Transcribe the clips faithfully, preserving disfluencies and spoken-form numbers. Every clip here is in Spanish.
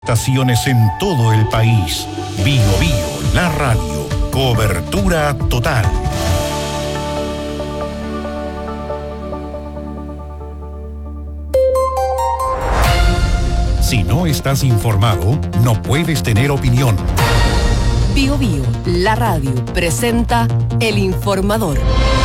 Estaciones en todo el país. Bio Bio, la radio. Cobertura total. Si no estás informado, no puedes tener opinión. Bio Bio, la radio, presenta El Informador.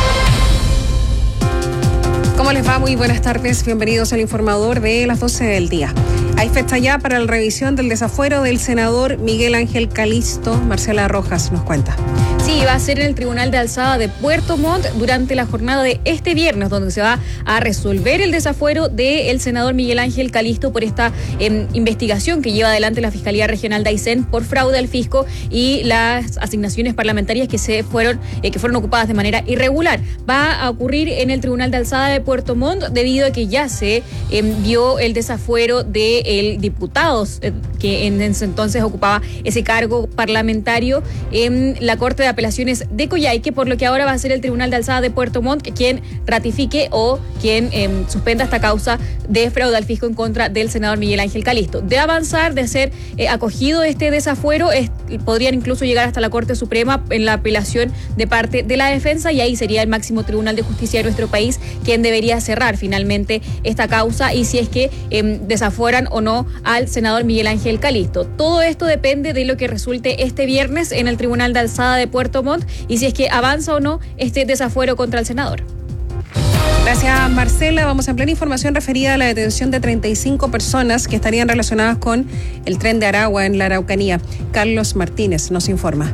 ¿Cómo les va? Muy buenas tardes. Bienvenidos al Informador de las doce del día. Hay fecha ya para la revisión del desafuero del senador Miguel Ángel Calisto. Marcela Rojas nos cuenta. Sí, va a ser en el Tribunal de Alzada de Puerto Montt durante la jornada de este viernes, donde se va a resolver el desafuero del senador Miguel Ángel Calisto por esta eh, investigación que lleva adelante la Fiscalía Regional de Aysén por fraude al fisco y las asignaciones parlamentarias que se fueron eh, que fueron ocupadas de manera irregular. Va a ocurrir en el Tribunal de Alzada de Puerto Montt debido a que ya se envió el desafuero del diputado eh, que en ese entonces ocupaba ese cargo parlamentario en la Corte de Apelaciones de Coyhaique, por lo que ahora va a ser el Tribunal de Alzada de Puerto Montt quien ratifique o quien eh, suspenda esta causa de fraude al fisco en contra del senador Miguel Ángel Calisto. De avanzar, de ser eh, acogido este desafuero, es, podrían incluso llegar hasta la Corte Suprema en la apelación de parte de la defensa, y ahí sería el máximo Tribunal de Justicia de nuestro país quien debería cerrar finalmente esta causa y si es que eh, desafueran o no al senador Miguel Ángel Calisto. Todo esto depende de lo que resulte este viernes en el Tribunal de Alzada de Puerto Montt y si es que avanza o no este desafuero contra el senador. Gracias, Marcela. Vamos a ampliar información referida a la detención de treinta y cinco personas que estarían relacionadas con el tren de Aragua en la Araucanía. Carlos Martínez nos informa.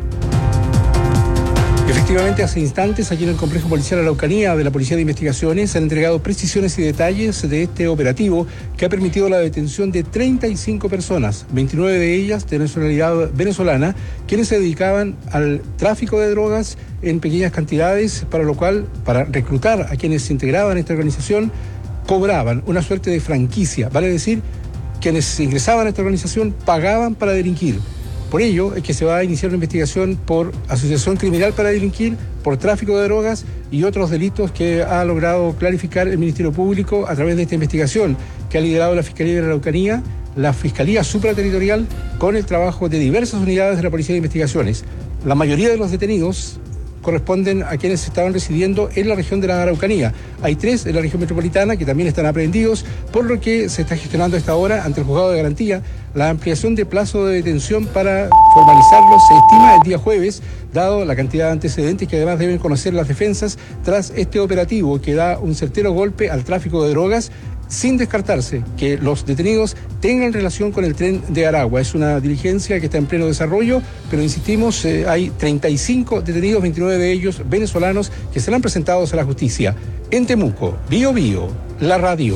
Efectivamente, hace instantes, aquí en el Complejo Policial Araucanía de la Policía de Investigaciones, se han entregado precisiones y detalles de este operativo que ha permitido la detención de treinta y cinco personas, veintinueve de ellas de nacionalidad venezolana, quienes se dedicaban al tráfico de drogas en pequeñas cantidades, para lo cual, para reclutar a quienes se integraban en esta organización, cobraban una suerte de franquicia, vale decir, quienes ingresaban a esta organización pagaban para delinquir. Por ello es que se va a iniciar una investigación por asociación criminal para delinquir, por tráfico de drogas y otros delitos que ha logrado clarificar el Ministerio Público a través de esta investigación que ha liderado la Fiscalía de la Araucanía, la Fiscalía Supraterritorial, con el trabajo de diversas unidades de la Policía de Investigaciones. La mayoría de los detenidos corresponden a quienes estaban residiendo en la región de la Araucanía. Hay tres en la región metropolitana que también están aprehendidos, por lo que se está gestionando a esta hora ante el Juzgado de Garantía la ampliación de plazo de detención para formalizarlo. Se estima el día jueves, dado la cantidad de antecedentes que además deben conocer las defensas tras este operativo que da un certero golpe al tráfico de drogas, sin descartarse que los detenidos tengan relación con el tren de Aragua. Es una diligencia que está en pleno desarrollo, pero insistimos, eh, hay treinta y cinco detenidos, veintinueve de ellos venezolanos, que serán presentados a la justicia. En Temuco, Bio Bio, la radio.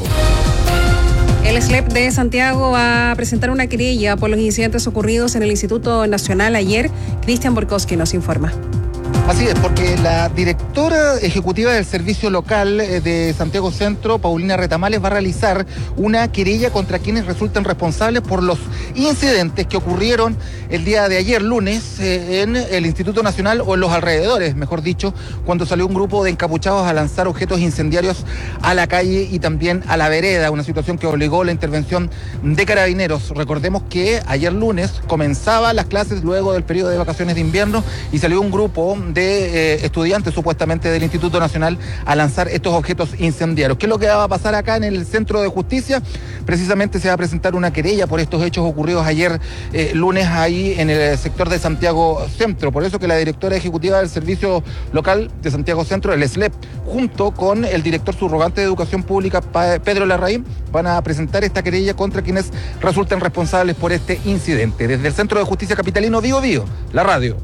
El S L E P de Santiago va a presentar una querella por los incidentes ocurridos en el Instituto Nacional ayer. Cristian Borkowski nos informa. Así es, porque la directora ejecutiva del Servicio Local de Santiago Centro, Paulina Retamales, va a realizar una querella contra quienes resultan responsables por los incidentes que ocurrieron el día de ayer, lunes, eh, en el Instituto Nacional o en los alrededores, mejor dicho, cuando salió un grupo de encapuchados a lanzar objetos incendiarios a la calle y también a la vereda, una situación que obligó la intervención de carabineros. Recordemos que ayer lunes comenzaban las clases luego del periodo de vacaciones de invierno y salió un grupo de eh, estudiantes supuestamente del Instituto Nacional a lanzar estos objetos incendiarios. ¿Qué es lo que va a pasar acá en el Centro de Justicia? Precisamente se va a presentar una querella por estos hechos ocurridos ayer eh, lunes ahí en el sector de Santiago Centro. Por eso que la directora ejecutiva del Servicio Local de Santiago Centro, el S L E P, junto con el director subrogante de Educación Pública, Pedro Larraín, van a presentar esta querella contra quienes resulten responsables por este incidente. Desde el Centro de Justicia Capitalino, Bio Bio, la radio.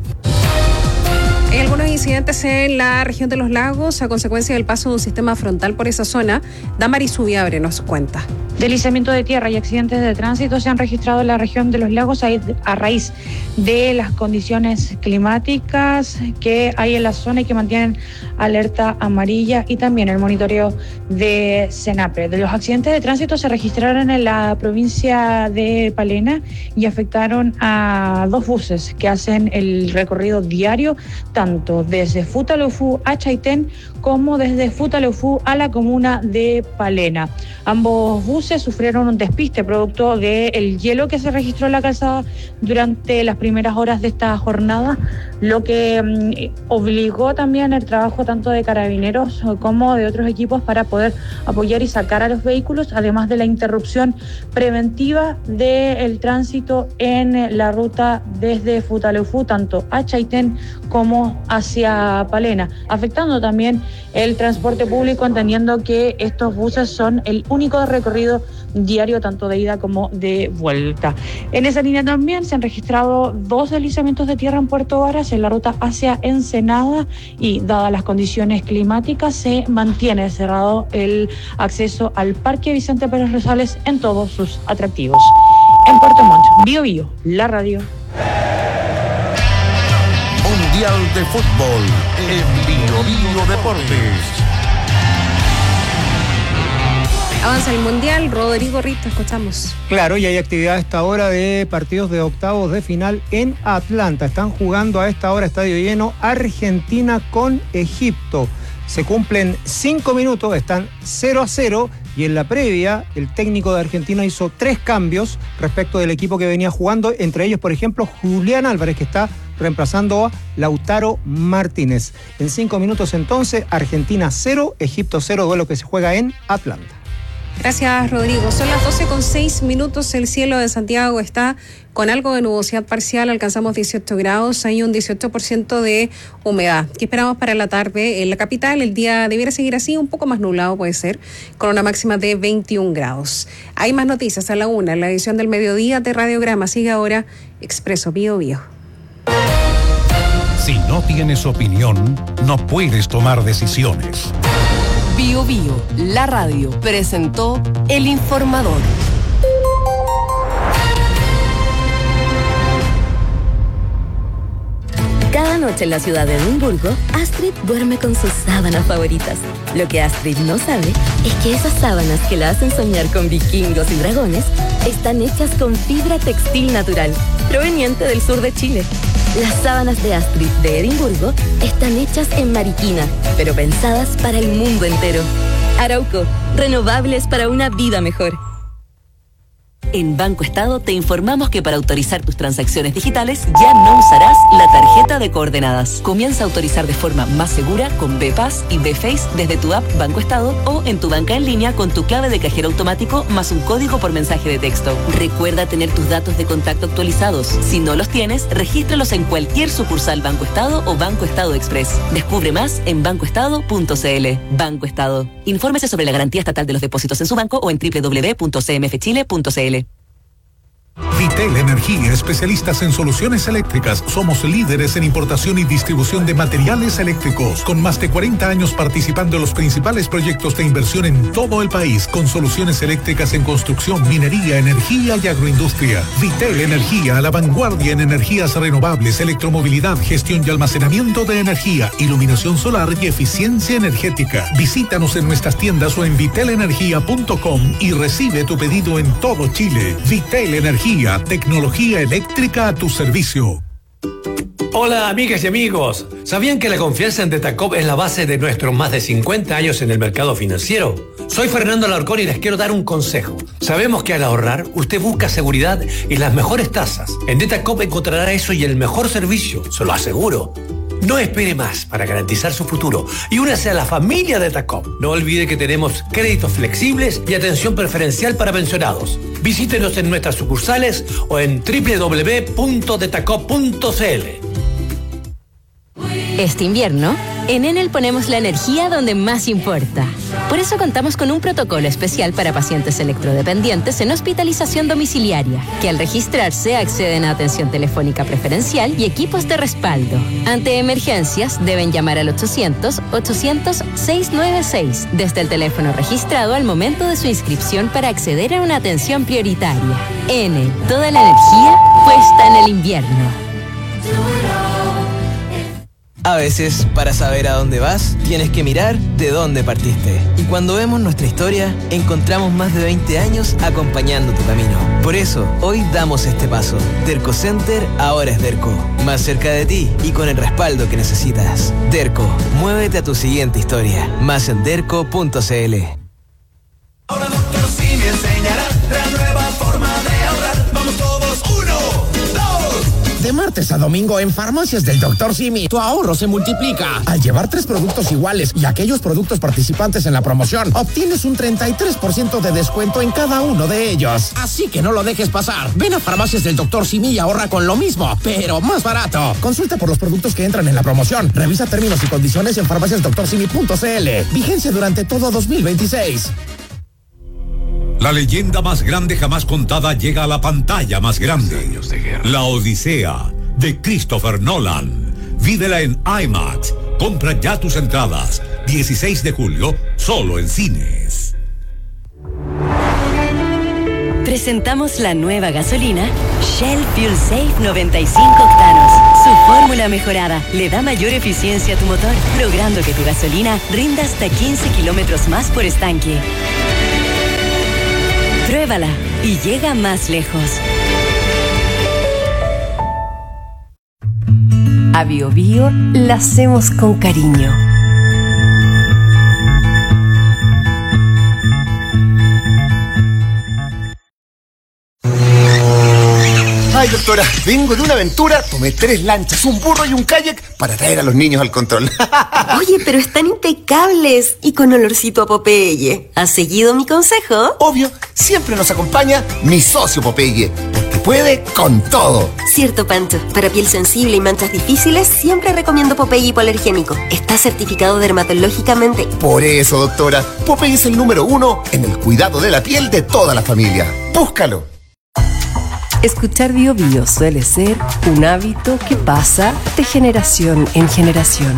Hay algunos incidentes en la región de los lagos a consecuencia del paso de un sistema frontal por esa zona. Damaris Subiabre nos cuenta. Deslizamiento de tierra y accidentes de tránsito se han registrado en la región de los lagos a raíz de las condiciones climáticas que hay en la zona y que mantienen alerta amarilla, y también el monitoreo de CENAPRE. De los accidentes de tránsito se registraron en la provincia de Palena y afectaron a dos buses que hacen el recorrido diario tanto tanto desde Futaleufú a Chaitén como desde Futaleufú a la comuna de Palena. Ambos buses sufrieron un despiste producto del hielo que se registró en la calzada durante las primeras horas de esta jornada, lo que mm, obligó también el trabajo tanto de carabineros como de otros equipos para poder apoyar y sacar a los vehículos, además de la interrupción preventiva del tránsito en la ruta desde Futaleufú, tanto a Chaitén como hacia Palena, afectando también el transporte público, entendiendo que estos buses son el único recorrido diario tanto de ida como de vuelta. En esa línea también se han registrado dos deslizamientos de tierra en Puerto Varas en la ruta hacia Ensenada y, dadas las condiciones climáticas, se mantiene cerrado el acceso al Parque Vicente Pérez Rosales en todos sus atractivos. En Puerto Montt, Bio Bio, la radio. Mundial de Fútbol en Bio Bio Deportes. Avanza el Mundial, Rodrigo Rito, escuchamos. Claro, y hay actividad a esta hora de partidos de octavos de final en Atlanta. Están jugando a esta hora, estadio lleno, Argentina con Egipto. Se cumplen cinco minutos, están cero a cero, y en la previa el técnico de Argentina hizo tres cambios respecto del equipo que venía jugando, entre ellos, por ejemplo, Julián Álvarez, que está reemplazando a Lautaro Martínez. En cinco minutos entonces, Argentina cero, Egipto cero, duelo que se juega en Atlanta. Gracias, Rodrigo. Son las doce con seis minutos. El cielo de Santiago está con algo de nubosidad parcial. Alcanzamos dieciocho grados. Hay un dieciocho por ciento de humedad. ¿Qué esperamos para la tarde? En la capital el día debiera seguir así, un poco más nublado puede ser, con una máxima de veintiún grados. Hay más noticias a la una. En la edición del mediodía de Radiograma sigue ahora Expreso Bio Bio. Si no tienes opinión, no puedes tomar decisiones. Bio Bio, la radio, presentó El Informador. Cada noche en la ciudad de Edimburgo, Astrid duerme con sus sábanas favoritas. Lo que Astrid no sabe es que esas sábanas que la hacen soñar con vikingos y dragones están hechas con fibra textil natural, proveniente del sur de Chile. Las sábanas de Astrid de Edimburgo están hechas en Mariquina, pero pensadas para el mundo entero. Arauco, renovables para una vida mejor. En Banco Estado te informamos que para autorizar tus transacciones digitales ya no usarás la tarjeta de coordenadas. Comienza a autorizar de forma más segura con B-Pass y B-Face desde tu app Banco Estado o en tu banca en línea con tu clave de cajero automático más un código por mensaje de texto. Recuerda tener tus datos de contacto actualizados. Si no los tienes, regístralos en cualquier sucursal Banco Estado o Banco Estado Express. Descubre más en banco estado punto c l. Banco Estado. Infórmese sobre la garantía estatal de los depósitos en su banco o en doble u doble u doble u punto c m f chile punto c l. Vitel Energía, especialistas en soluciones eléctricas. Somos líderes en importación y distribución de materiales eléctricos, con más de cuarenta años participando en los principales proyectos de inversión en todo el país, con soluciones eléctricas en construcción, minería, energía y agroindustria. Vitel Energía, a la vanguardia en energías renovables, electromovilidad, gestión y almacenamiento de energía, iluminación solar y eficiencia energética. Visítanos en nuestras tiendas o en vitel energía punto com y recibe tu pedido en todo Chile. Vitel Energía, tecnología eléctrica a tu servicio. Hola amigas y amigos, ¿sabían que la confianza en Detacop es la base de nuestros más de cincuenta años en el mercado financiero? Soy Fernando Alarcón y les quiero dar un consejo. Sabemos que al ahorrar, usted busca seguridad y las mejores tasas. En Detacop encontrará eso y el mejor servicio, se lo aseguro. No espere más para garantizar su futuro y únase a la familia de Detacop. No olvide que tenemos créditos flexibles y atención preferencial para pensionados. Visítenos en nuestras sucursales o en doble u doble u doble u punto detacop punto c l. Este invierno, en Enel ponemos la energía donde más importa. Por eso contamos con un protocolo especial para pacientes electrodependientes en hospitalización domiciliaria, que al registrarse acceden a atención telefónica preferencial y equipos de respaldo. Ante emergencias, deben llamar al ochocientos, ochocientos, seiscientos noventa y seis desde el teléfono registrado al momento de su inscripción para acceder a una atención prioritaria. Enel, toda la energía puesta en el invierno. A veces, para saber a dónde vas, tienes que mirar de dónde partiste. Y cuando vemos nuestra historia, encontramos más de veinte años acompañando tu camino. Por eso, hoy damos este paso. Derco Center ahora es Derco. Más cerca de ti y con el respaldo que necesitas. Derco, muévete a tu siguiente historia. Más en derco punto c l. Ahora doctor Simi enseñará la nueva forma de ahorrar. Vamos todos, uno, dos. De martes a domingo en Farmacias del doctor Simi, tu ahorro se multiplica. Al llevar tres productos iguales y aquellos productos participantes en la promoción, obtienes un treinta y tres por ciento de descuento en cada uno de ellos. Así que no lo dejes pasar. Ven a Farmacias del doctor Simi y ahorra con lo mismo, pero más barato. Consulta por los productos que entran en la promoción. Revisa términos y condiciones en farmacias doctor simi punto c l. Vigencia durante todo dos mil veintiséis. La leyenda más grande jamás contada llega a la pantalla más grande. La Odisea, de Christopher Nolan. Vívela en IMAX. Compra ya tus entradas. dieciséis de julio, solo en cines. Presentamos la nueva gasolina Shell Fuel Safe noventa y cinco octanos. Su fórmula mejorada le da mayor eficiencia a tu motor, logrando que tu gasolina rinda hasta quince kilómetros más por estanque. Pruébala y llega más lejos. A Bio Bio la hacemos con cariño. Ay, doctora, vengo de una aventura, tomé tres lanchas, un burro y un kayak para traer a los niños al control. Oye, pero están impecables y con olorcito a Popeye. ¿Has seguido mi consejo? Obvio, siempre nos acompaña mi socio Popeye, porque puede con todo. Cierto, Pancho. Para piel sensible y manchas difíciles, siempre recomiendo Popeye hipoalergénico. Está certificado dermatológicamente. Por eso, doctora, Popeye es el número uno en el cuidado de la piel de toda la familia. Búscalo. Escuchar Bio Bio suele ser un hábito que pasa de generación en generación.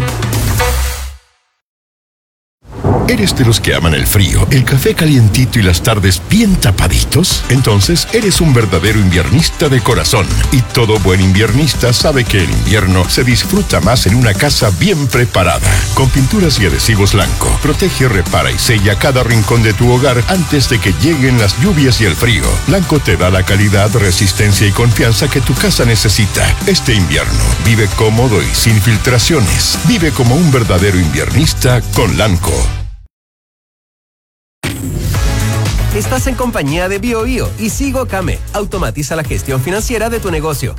¿Eres de los que aman el frío, el café calientito y las tardes bien tapaditos? Entonces eres un verdadero inviernista de corazón. Y todo buen inviernista sabe que el invierno se disfruta más en una casa bien preparada. Con pinturas y adhesivos Lanco, protege, repara y sella cada rincón de tu hogar antes de que lleguen las lluvias y el frío. Lanco te da la calidad, resistencia y confianza que tu casa necesita. Este invierno, vive cómodo y sin filtraciones. Vive como un verdadero inviernista con Lanco. Estás en compañía de Bio Bio y Sigo Came. Automatiza la gestión financiera de tu negocio.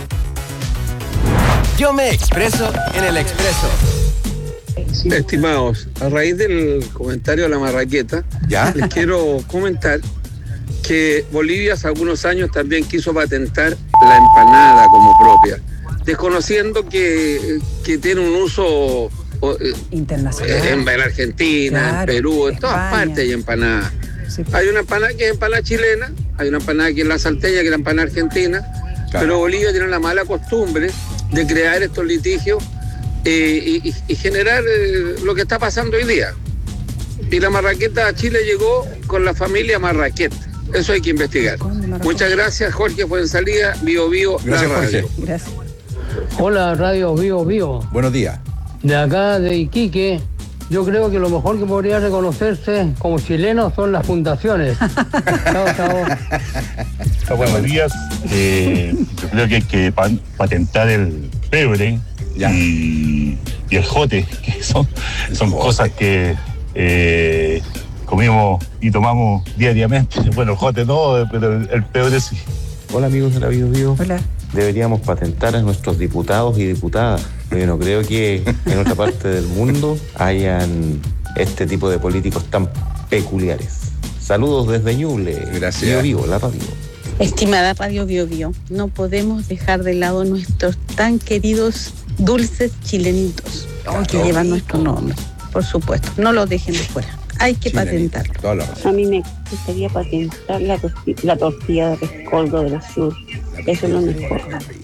Yo me expreso en el Expreso. Estimados, a raíz del comentario de la marraqueta, ¿ya? Les quiero comentar que Bolivia hace algunos años también quiso patentar la empanada como propia, desconociendo que, que tiene un uso internacional en, en Argentina, claro, en Perú, en España. Todas partes hay empanadas. Sí. Hay una empanada que es empanada chilena, hay una empanada que es la salteña, que es la empanada argentina, claro. Pero Bolivia tiene la mala costumbre de crear estos litigios eh, y, y generar eh, lo que está pasando hoy día. Y la marraqueta a Chile llegó con la familia Marraquet. Eso hay que investigar. Muchas gracias, Jorge Fuensalida, Bio Bio. Gracias, Jorge. Gracias. Hola, Radio Bio Bio. Buenos días. De acá, de Iquique. Yo creo que lo mejor que podría reconocerse como chileno son las fundaciones. Chao, chao. Buenos días. Eh, yo creo que hay que pa- patentar el pebre y, y el jote, que son, son cosas que eh, comimos y tomamos diariamente. Bueno, el jote no, pero el, el pebre sí. Hola, amigos de la Bio Bio. Hola. Deberíamos patentar a nuestros diputados y diputadas. Yo no creo que en otra parte del mundo hayan este tipo de políticos tan peculiares. Saludos desde Ñuble. Gracias. Bio Bio, la radio. Estimada Radio Bio Bio, no podemos dejar de lado nuestros tan queridos dulces chilenitos, claro, que llevan nuestro nombre. Por supuesto, no los dejen de fuera. Hay que patentarlo. A mí me gustaría patentar la, torti- la tortilla de rescoldo del sur. Eso es lo mejor.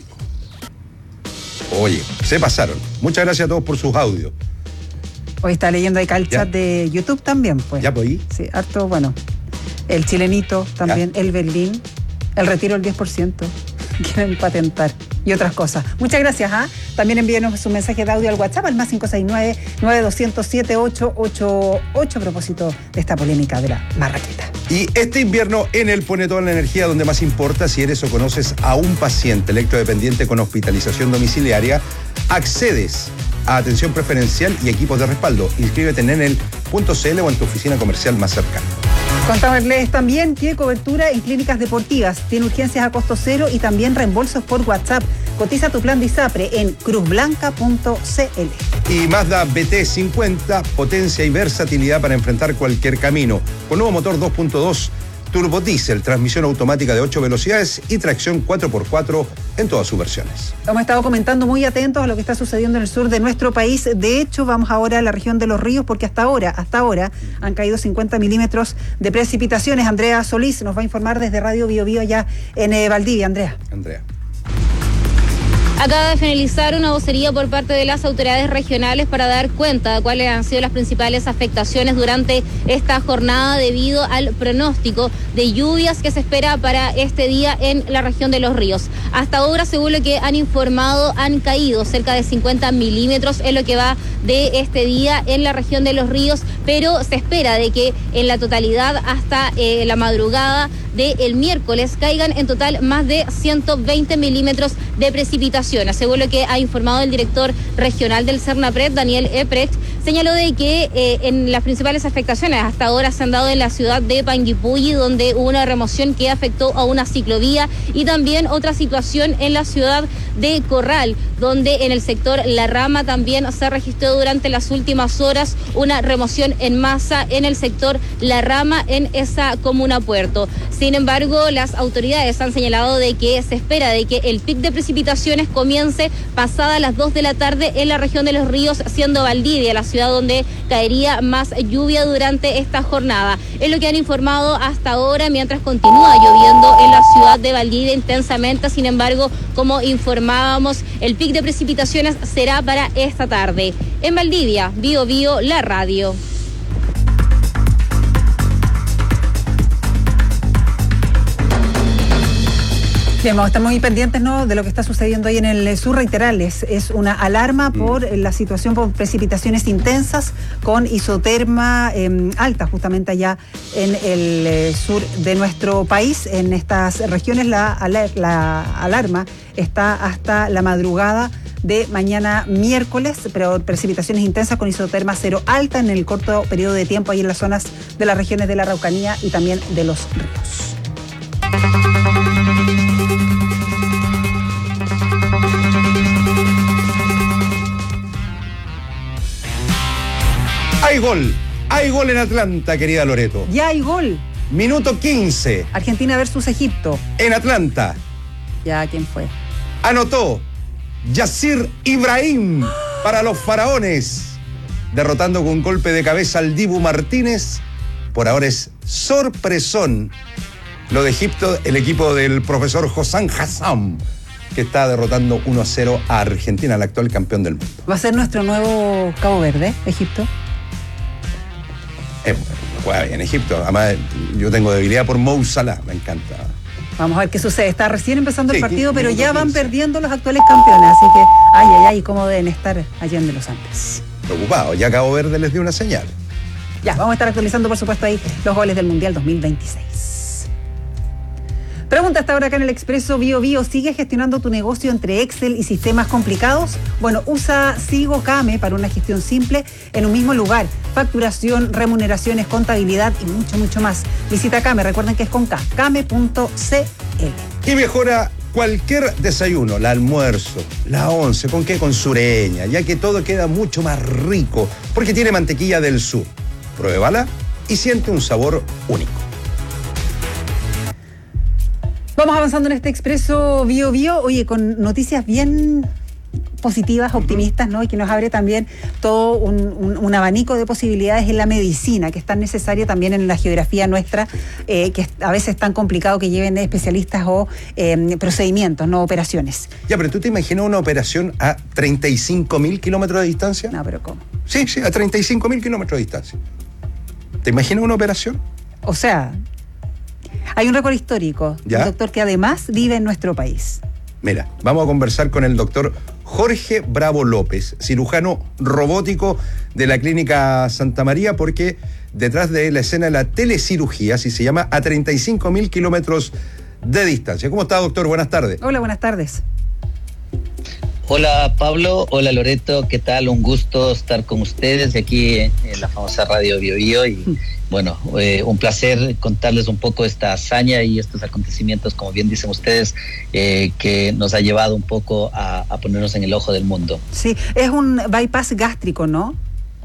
Oye, se pasaron. Muchas gracias a todos por sus audios. Hoy está leyendo acá el chat de YouTube también, pues. Ya, pues ahí. Sí, harto, bueno. El chilenito también, ya. El Berlín, el retiro del diez por ciento. quieren patentar y otras cosas. Muchas gracias. ¿ah? También envíenos su mensaje de audio al WhatsApp al más cinco seis nueve, nueve dos cero cero, siete ocho ocho ocho a propósito de esta polémica de la marraqueta. Y este invierno en el Pone Toda la Energía, donde más importa, si eres o conoces a un paciente electrodependiente con hospitalización domiciliaria, accedes a atención preferencial y equipos de respaldo. Inscríbete en enel punto c l o en tu oficina comercial más cercana. Contarles también que cobertura en clínicas deportivas, tiene urgencias a costo cero y también reembolsos por WhatsApp. Cotiza tu plan de ISAPRE en cruz blanca punto c l. Y Mazda B T cincuenta, potencia y versatilidad para enfrentar cualquier camino. Con nuevo motor dos punto dos, turbo diésel, transmisión automática de ocho velocidades y tracción cuatro por cuatro en todas sus versiones. Hemos estado comentando muy atentos a lo que está sucediendo en el sur de nuestro país. De hecho, vamos ahora a la región de Los Ríos porque hasta ahora, hasta ahora han caído cincuenta milímetros de precipitaciones. Andrea Solís nos va a informar desde Radio Bio Bio allá en eh, Valdivia. Andrea. Andrea. Acaba de finalizar una vocería por parte de las autoridades regionales para dar cuenta de cuáles han sido las principales afectaciones durante esta jornada debido al pronóstico de lluvias que se espera para este día en la región de Los Ríos. Hasta ahora, según lo que han informado, han caído cerca de cincuenta milímetros en lo que va de este día en la región de Los Ríos, pero se espera de que en la totalidad hasta eh, la madrugada del miércoles caigan en total más de ciento veinte milímetros de precipitación. Según lo que ha informado el director regional del Cernapred, Daniel Eprecht, señaló de que eh, en las principales afectaciones hasta ahora se han dado en la ciudad de Panguipulli, donde hubo una remoción que afectó a una ciclovía, y también otra situación en la ciudad de Corral, donde en el sector La Rama también se registró durante las últimas horas una remoción en masa en el sector La Rama en esa comuna puerto. Sin embargo, las autoridades han señalado de que se espera de que el pic de precipitaciones comience pasada las dos de la tarde en la región de Los Ríos, siendo Valdivia la ciudad donde caería más lluvia durante esta jornada. Es lo que han informado hasta ahora, mientras continúa lloviendo en la ciudad de Valdivia intensamente. Sin embargo, como informábamos, el pic de precipitaciones será para esta tarde. En Valdivia, Bio Bio, la radio. Bien, vamos a estar muy pendientes, ¿no?, de lo que está sucediendo ahí en el sur. Reiterales, es una alarma por mm. la situación por precipitaciones intensas con isoterma eh, alta justamente allá en el eh, sur de nuestro país. En estas regiones la, la alarma está hasta la madrugada de mañana miércoles, pero precipitaciones intensas con isoterma cero alta en el corto periodo de tiempo ahí en las zonas de las regiones de la Araucanía y también de los ríos. Hay gol, hay gol en Atlanta, querida Loreto. Ya hay gol. Minuto quince. Argentina versus Egipto. En Atlanta. Ya, ¿quién fue? Anotó Yacir Ibrahim para los faraones, derrotando con golpe de cabeza al Dibu Martínez. Por ahora es sorpresón lo de Egipto, el equipo del profesor Hossam Hassam, que está derrotando uno a cero a Argentina, el actual campeón del mundo. ¿Va a ser nuestro nuevo Cabo Verde, Egipto? Eh, juega bien Egipto. Además, yo tengo debilidad por Mo Salah, me encanta. Vamos a ver qué sucede. Está recién empezando sí, el partido, pero ya van quince. Perdiendo los actuales campeones. Así que, ay, ay, ay, cómo deben estar allá en los Andes. Preocupado, ya Cabo Verde les dio una señal. Ya, vamos a estar actualizando, por supuesto, ahí los goles del Mundial dos mil veintiséis. Pregunta hasta ahora acá en el Expreso Bio Bio. ¿Sigues gestionando tu negocio entre Excel y sistemas complicados? Bueno, usa Sigo Kame para una gestión simple en un mismo lugar. Facturación, remuneraciones, contabilidad y mucho, mucho más. Visita Kame, recuerden que es con K, kame punto c l. Y mejora cualquier desayuno, el almuerzo, la once, ¿con qué? Con Sureña, ya que todo queda mucho más rico, porque tiene mantequilla del sur. Pruébala y siente un sabor único. Vamos avanzando en este Expreso Bio Bio, oye, con noticias bien positivas, optimistas, ¿no? Y que nos abre también todo un, un, un abanico de posibilidades en la medicina, que es tan necesaria también en la geografía nuestra, eh, que a veces es tan complicado que lleven especialistas o eh, procedimientos, no operaciones. Ya, pero ¿tú te imaginas una operación a treinta y cinco mil kilómetros de distancia? No, pero ¿cómo? Sí, sí, a treinta y cinco mil kilómetros de distancia. ¿Te imaginas una operación? O sea, hay un récord histórico, ¿Ya? Un doctor que además vive en nuestro país. Mira, vamos a conversar con el doctor Jorge Bravo López, cirujano robótico de la Clínica Santa María, porque detrás de la escena de la telecirugía, así se llama, a treinta y cinco mil kilómetros de distancia. ¿Cómo está, doctor? Buenas tardes. Hola, buenas tardes. Hola Pablo, hola Loreto, ¿qué tal? Un gusto estar con ustedes aquí en la famosa Radio Bio Bio y bueno, eh, un placer contarles un poco esta hazaña y estos acontecimientos, como bien dicen ustedes, eh, que nos ha llevado un poco a, a ponernos en el ojo del mundo. Sí, es un bypass gástrico, ¿no?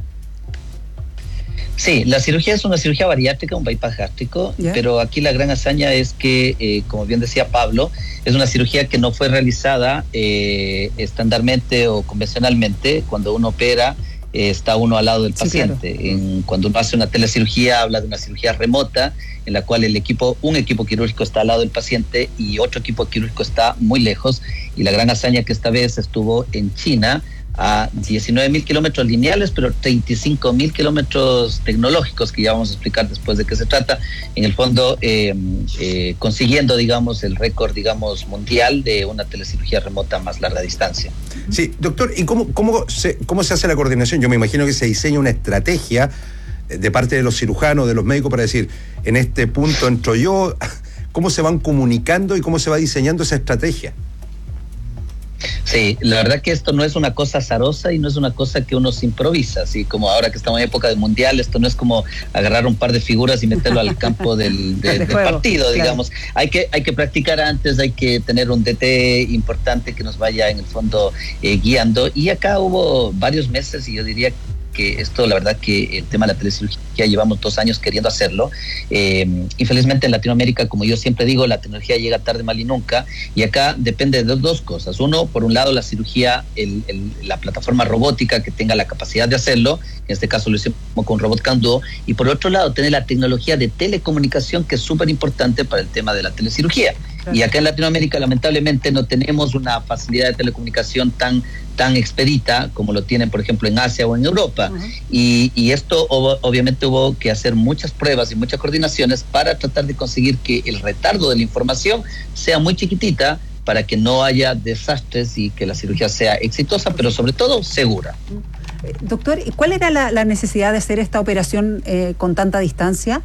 Sí, la cirugía es una cirugía bariátrica, un bypass gástrico, yeah. Pero aquí la gran hazaña es que, eh, como bien decía Pablo, es una cirugía que no fue realizada eh, estándarmente o convencionalmente. Cuando uno opera, eh, está uno al lado del paciente. Sí, claro. En, cuando uno hace una telecirugía, habla de una cirugía remota, en la cual el equipo, un equipo quirúrgico está al lado del paciente y otro equipo quirúrgico está muy lejos. Y la gran hazaña que esta vez estuvo en China, a diecinueve mil kilómetros lineales, pero treinta y cinco mil kilómetros tecnológicos, que ya vamos a explicar después de qué se trata, en el fondo eh, eh, consiguiendo, digamos, el récord, digamos, mundial de una telecirugía remota a más larga distancia. Sí, doctor, ¿y cómo, cómo, se, cómo se hace la coordinación? Yo me imagino que se diseña una estrategia de parte de los cirujanos, de los médicos, para decir, en este punto entro yo. ¿Cómo se van comunicando y cómo se va diseñando esa estrategia? Sí, la verdad que esto no es una cosa azarosa y no es una cosa que uno se improvisa, así como ahora que estamos en época de mundial, esto no es como agarrar un par de figuras y meterlo al campo del, de, de del partido, claro. Digamos. Hay que, hay que practicar antes, hay que tener un D T importante que nos vaya en el fondo eh, guiando, y acá hubo varios meses y yo diría que esto, la verdad que el tema de la telecirugía llevamos dos años queriendo hacerlo. Eh, infelizmente en Latinoamérica, como yo siempre digo, la tecnología llega tarde, mal y nunca, y acá depende de dos cosas. Uno, por un lado, la cirugía, el, el, la plataforma robótica que tenga la capacidad de hacerlo, en este caso lo hicimos con Robot Can Do, y por otro lado, tener la tecnología de telecomunicación, que es súper importante para el tema de la telecirugía. Y acá en Latinoamérica, lamentablemente, no tenemos una facilidad de telecomunicación tan, tan expedita como lo tienen, por ejemplo, en Asia o en Europa. Uh-huh. Y, y esto ob- obviamente hubo que hacer muchas pruebas y muchas coordinaciones para tratar de conseguir que el retardo de la información sea muy chiquitita, para que no haya desastres y que la cirugía sea exitosa, pero sobre todo segura. Doctor, ¿cuál era la, la necesidad de hacer esta operación eh, con tanta distancia?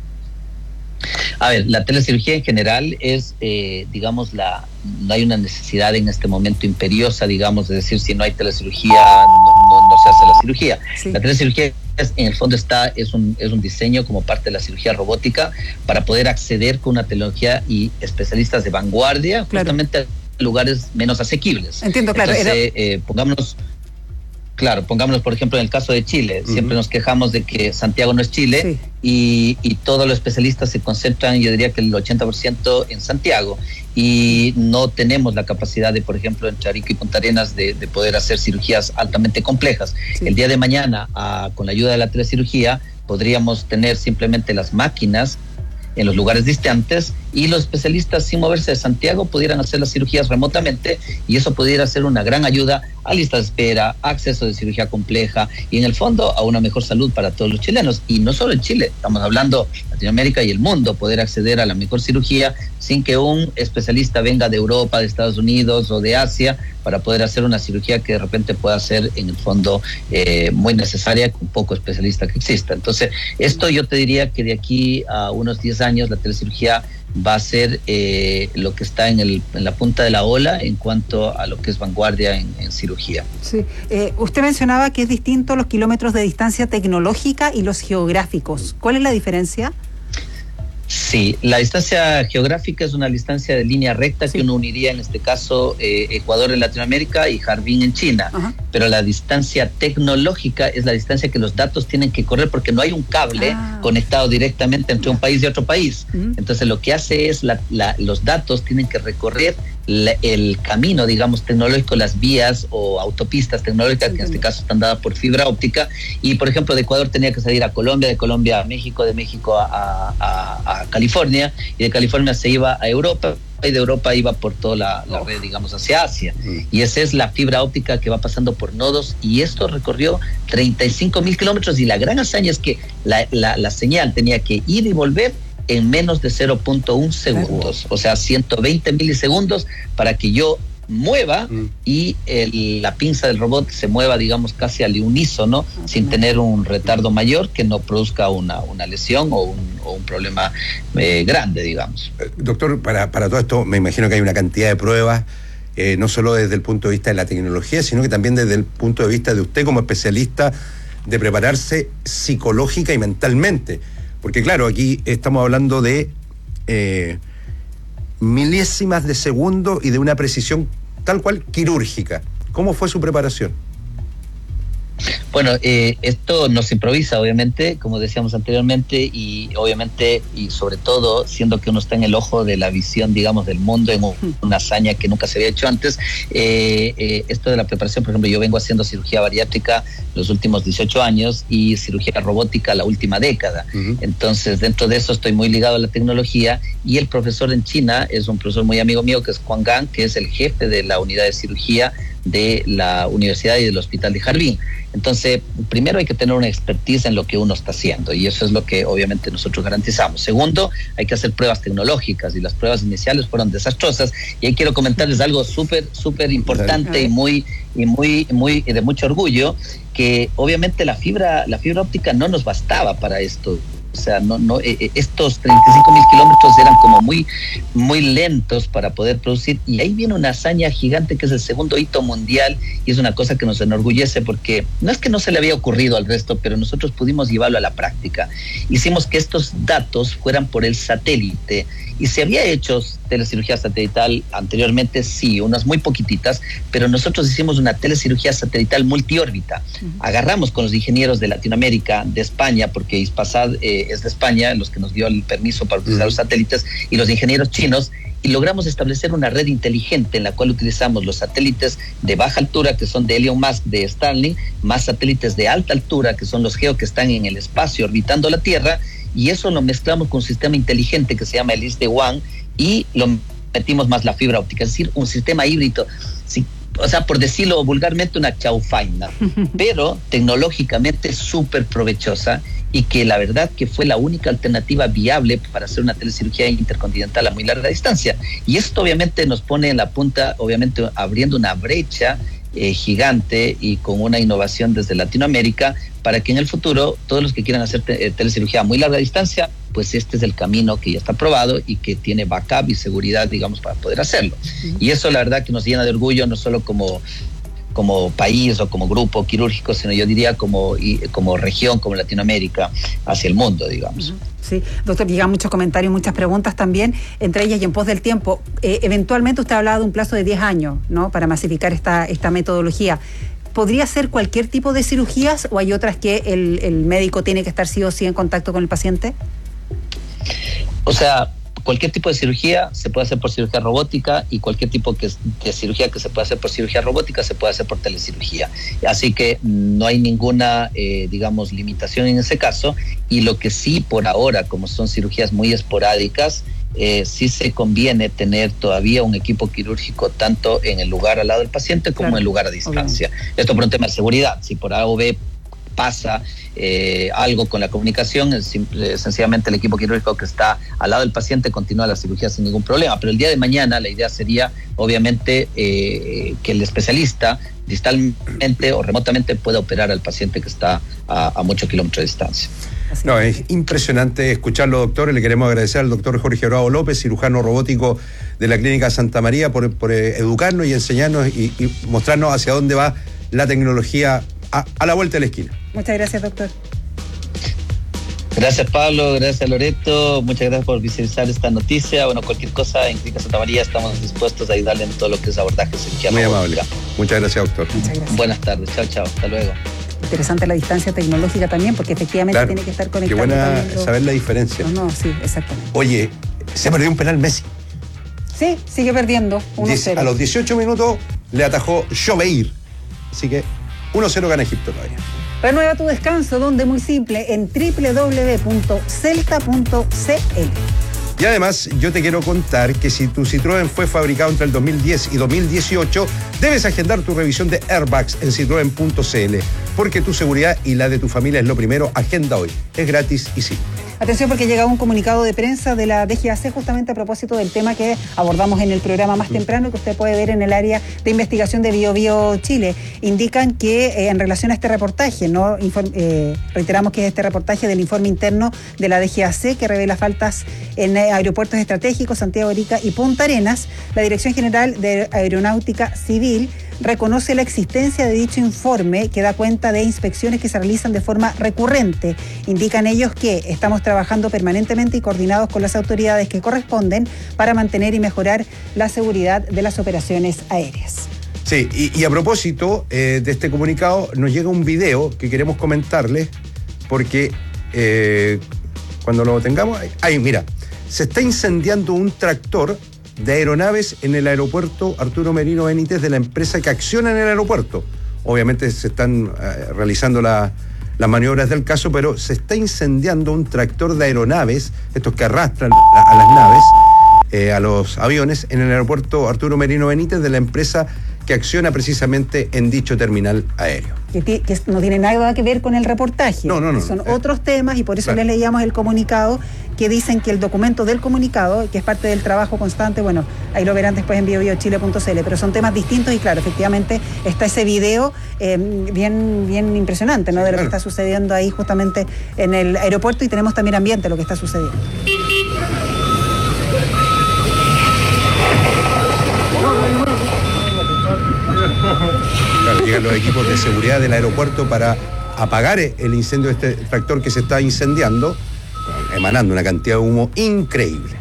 A ver, la telecirugía en general es, eh, digamos, la no hay una necesidad en este momento imperiosa, digamos, de decir si no hay telecirugía, no, no, no se hace la cirugía. Sí. La telecirugía es, en el fondo está es un es un diseño como parte de la cirugía robótica para poder acceder con una tecnología y especialistas de vanguardia, claro, justamente a lugares menos asequibles. Entiendo, claro. Entonces, era... eh, pongámonos... Claro, pongámonos por ejemplo en el caso de Chile, uh-huh. Siempre nos quejamos de que Santiago no es Chile, sí, y, y todos los especialistas se concentran, yo diría que el ochenta por ciento en Santiago, y no tenemos la capacidad de, por ejemplo, en Charico y Punta Arenas de, de poder hacer cirugías altamente complejas. Sí. El día de mañana, a, con la ayuda de la telecirugía, podríamos tener simplemente las máquinas en los lugares distantes y los especialistas, sin moverse de Santiago, pudieran hacer las cirugías remotamente, y eso pudiera ser una gran ayuda a listas de espera, acceso de cirugía compleja y en el fondo a una mejor salud para todos los chilenos. Y no solo en Chile, estamos hablando Latinoamérica y el mundo, poder acceder a la mejor cirugía sin que un especialista venga de Europa, de Estados Unidos o de Asia para poder hacer una cirugía que de repente pueda ser en el fondo eh, muy necesaria con poco especialista que exista. Entonces, esto yo te diría que de aquí a unos diez años la telecirugía va a ser eh, lo que está en, el, en la punta de la ola en cuanto a lo que es vanguardia en, en cirugía. Sí, eh, usted mencionaba que es distinto los kilómetros de distancia tecnológica y los geográficos. ¿Cuál es la diferencia? Sí, la distancia geográfica es una distancia de línea recta, sí, que uno uniría en este caso eh, Ecuador en Latinoamérica y Harbin en China. Uh-huh. Pero la distancia tecnológica es la distancia que los datos tienen que correr porque no hay un cable ah. conectado directamente entre un país y otro país. Uh-huh. Entonces lo que hace es la, la, los datos tienen que recorrer la, el camino, digamos, tecnológico, las vías o autopistas tecnológicas, sí, que en este caso están dadas por fibra óptica, y por ejemplo de Ecuador tenía que salir a Colombia, de Colombia a México, de México a, a, a California, y de California se iba a Europa, y de Europa iba por toda la, la red, digamos, hacia Asia. Mm. Y esa es la fibra óptica que va pasando por nodos, y esto recorrió treinta y cinco mil kilómetros, y la gran hazaña es que la, la, la señal tenía que ir y volver en menos de cero punto uno segundos, o sea, ciento veinte milisegundos para que yo mueva mm. y el, la pinza del robot se mueva, digamos, casi al unísono, okay, sin tener un retardo mayor que no produzca una, una lesión o un, o un problema eh, grande, digamos. Doctor, para, para todo esto me imagino que hay una cantidad de pruebas, eh, no solo desde el punto de vista de la tecnología, sino que también desde el punto de vista de usted como especialista, de prepararse psicológica y mentalmente. Porque claro, aquí estamos hablando de eh, milésimas de segundo y de una precisión tal cual quirúrgica. ¿Cómo fue su preparación? Bueno, eh, esto no se improvisa, obviamente, como decíamos anteriormente, y obviamente, y sobre todo, siendo que uno está en el ojo de la visión, digamos, del mundo, en un, una hazaña que nunca se había hecho antes, eh, eh, esto de la preparación, por ejemplo, yo vengo haciendo cirugía bariátrica los últimos dieciocho años y cirugía robótica la última década. Uh-huh. Entonces, dentro de eso estoy muy ligado a la tecnología, y el profesor en China es un profesor muy amigo mío, que es Juan Gang, que es el jefe de la unidad de cirugía de la universidad y del hospital de Harbin. Entonces, primero hay que tener una expertise en lo que uno está haciendo, y eso es lo que obviamente nosotros garantizamos. Segundo, hay que hacer pruebas tecnológicas, y las pruebas iniciales fueron desastrosas, y ahí quiero comentarles algo súper, súper importante y muy, y muy, muy de mucho orgullo, que obviamente la fibra, la fibra óptica no nos bastaba para esto. O sea, no, no, eh, estos treinta y cinco mil kilómetros eran como muy, muy lentos para poder producir, y ahí viene una hazaña gigante que es el segundo hito mundial, y es una cosa que nos enorgullece, porque no es que no se le había ocurrido al resto, pero nosotros pudimos llevarlo a la práctica. Hicimos que estos datos fueran por el satélite, y se había hecho telecirugía satelital anteriormente, sí, unas muy poquititas, pero nosotros hicimos una telecirugía satelital multiórbita. Uh-huh. Agarramos con los ingenieros de Latinoamérica, de España, porque Ispasad eh, es de España, los que nos dio el permiso para utilizar uh-huh. los satélites, y los ingenieros chinos, y logramos establecer una red inteligente en la cual utilizamos los satélites de baja altura, que son de Elon Musk, de Starlink, más satélites de alta altura, que son los geo que están en el espacio orbitando la Tierra, y eso lo mezclamos con un sistema inteligente que se llama el I S D WAN, y lo metimos más la fibra óptica, es decir, un sistema híbrido, sí, o sea, por decirlo vulgarmente, una chaufaina, pero tecnológicamente súper provechosa, y que la verdad que fue la única alternativa viable para hacer una telecirugía intercontinental a muy larga distancia. Y esto obviamente nos pone en la punta, obviamente abriendo una brecha eh, gigante, y con una innovación desde Latinoamérica, para que en el futuro todos los que quieran hacer te- telecirugía a muy larga distancia, pues este es el camino que ya está probado y que tiene backup y seguridad, digamos, para poder hacerlo. Uh-huh. Y eso la verdad que nos llena de orgullo, no solo como como país o como grupo quirúrgico, sino yo diría como, y, como región, como Latinoamérica, hacia el mundo, digamos. Sí, doctor, llegan muchos comentarios, muchas preguntas también, entre ellas y en pos del tiempo. Eh, eventualmente usted ha hablado de un plazo de diez años, ¿no?, para masificar esta, esta metodología. ¿Podría ser cualquier tipo de cirugías, o hay otras que el, el médico tiene que estar sí o sí en contacto con el paciente? O sea, cualquier tipo de cirugía se puede hacer por cirugía robótica, y cualquier tipo que, de cirugía que se puede hacer por cirugía robótica se puede hacer por telecirugía. Así que no hay ninguna, eh, digamos, limitación en ese caso, y lo que sí por ahora, como son cirugías muy esporádicas, eh, sí se conviene tener todavía un equipo quirúrgico tanto en el lugar al lado del paciente como claro, en el lugar a distancia. Obviamente. Esto por un tema de seguridad. Si por A o B pasa eh, algo con la comunicación, es simple, sencillamente el equipo quirúrgico que está al lado del paciente continúa la cirugía sin ningún problema. Pero el día de mañana la idea sería, obviamente, eh, que el especialista distalmente o remotamente pueda operar al paciente que está a, a muchos kilómetros de distancia. No, es impresionante escucharlo, doctor. Le queremos agradecer al doctor Jorge Bravo López, cirujano robótico de la Clínica Santa María, por, por educarnos y enseñarnos y, y mostrarnos hacia dónde va la tecnología a, a la vuelta de la esquina. Muchas gracias, doctor. Gracias, Pablo, gracias, Loreto, muchas gracias por visibilizar esta noticia. Bueno, cualquier cosa en Clínica Santa María estamos dispuestos a ayudarle en todo lo que es abordaje cirugía. Muy amable. Muchas gracias, doctor. Muchas gracias. Buenas tardes, chao, chao, hasta luego. Interesante la distancia tecnológica también, porque efectivamente claro, tiene que estar conectado. Qué buena lo... saber la diferencia. No, no, sí, exactamente. Oye, se perdió un penal Messi. Sí, sigue perdiendo, uno cero. A los dieciocho minutos le atajó Joveir. Así que uno cero gana Egipto todavía. Renueva tu descanso, donde muy simple, en doble u doble u doble u punto celta punto c l. Y además, yo te quiero contar que si tu Citroën fue fabricado entre el dos mil diez y dos mil dieciocho, debes agendar tu revisión de airbags en citroen punto c l, porque tu seguridad y la de tu familia es lo primero. Agenda hoy. Es gratis y simple. Atención porque llega un comunicado de prensa de la D G A C justamente a propósito del tema que abordamos en el programa más temprano, que usted puede ver en el área de investigación de Bio Bio Chile. Indican que eh, en relación a este reportaje, ¿no? Inform- eh, reiteramos que es este reportaje del informe interno de la D G A C que revela faltas en eh, aeropuertos estratégicos, Santiago, Arica y Punta Arenas. La Dirección General de Aeronáutica Civil reconoce la existencia de dicho informe que da cuenta de inspecciones que se realizan de forma recurrente. Indican ellos que estamos trabajando permanentemente y coordinados con las autoridades que corresponden para mantener y mejorar la seguridad de las operaciones aéreas. Sí, y, y a propósito eh, de este comunicado, nos llega un video que queremos comentarles porque eh, cuando lo tengamos... Ahí, mira, se está incendiando un tractor de aeronaves en el aeropuerto Arturo Merino Benítez de la empresa que acciona en el aeropuerto. Obviamente se están eh, realizando la, las maniobras del caso, pero se está incendiando un tractor de aeronaves, estos que arrastran a, a las naves, eh, a los aviones, en el aeropuerto Arturo Merino Benítez de la empresa que acciona precisamente en dicho terminal aéreo. Que, t- que no tiene nada que ver con el reportaje. No, no, no. Son eh, otros temas y por eso claro. les leíamos el comunicado que dicen que el documento del comunicado, que es parte del trabajo constante, bueno, ahí lo verán después en bio bio chile punto c l, pero son temas distintos y claro, efectivamente está ese video eh, bien, bien impresionante, ¿no? De lo claro. que está sucediendo ahí justamente en el aeropuerto y tenemos también ambiente lo que está sucediendo. Claro, llegan los equipos de seguridad del aeropuerto para apagar el incendio de este tractor que se está incendiando, emanando una cantidad de humo increíble.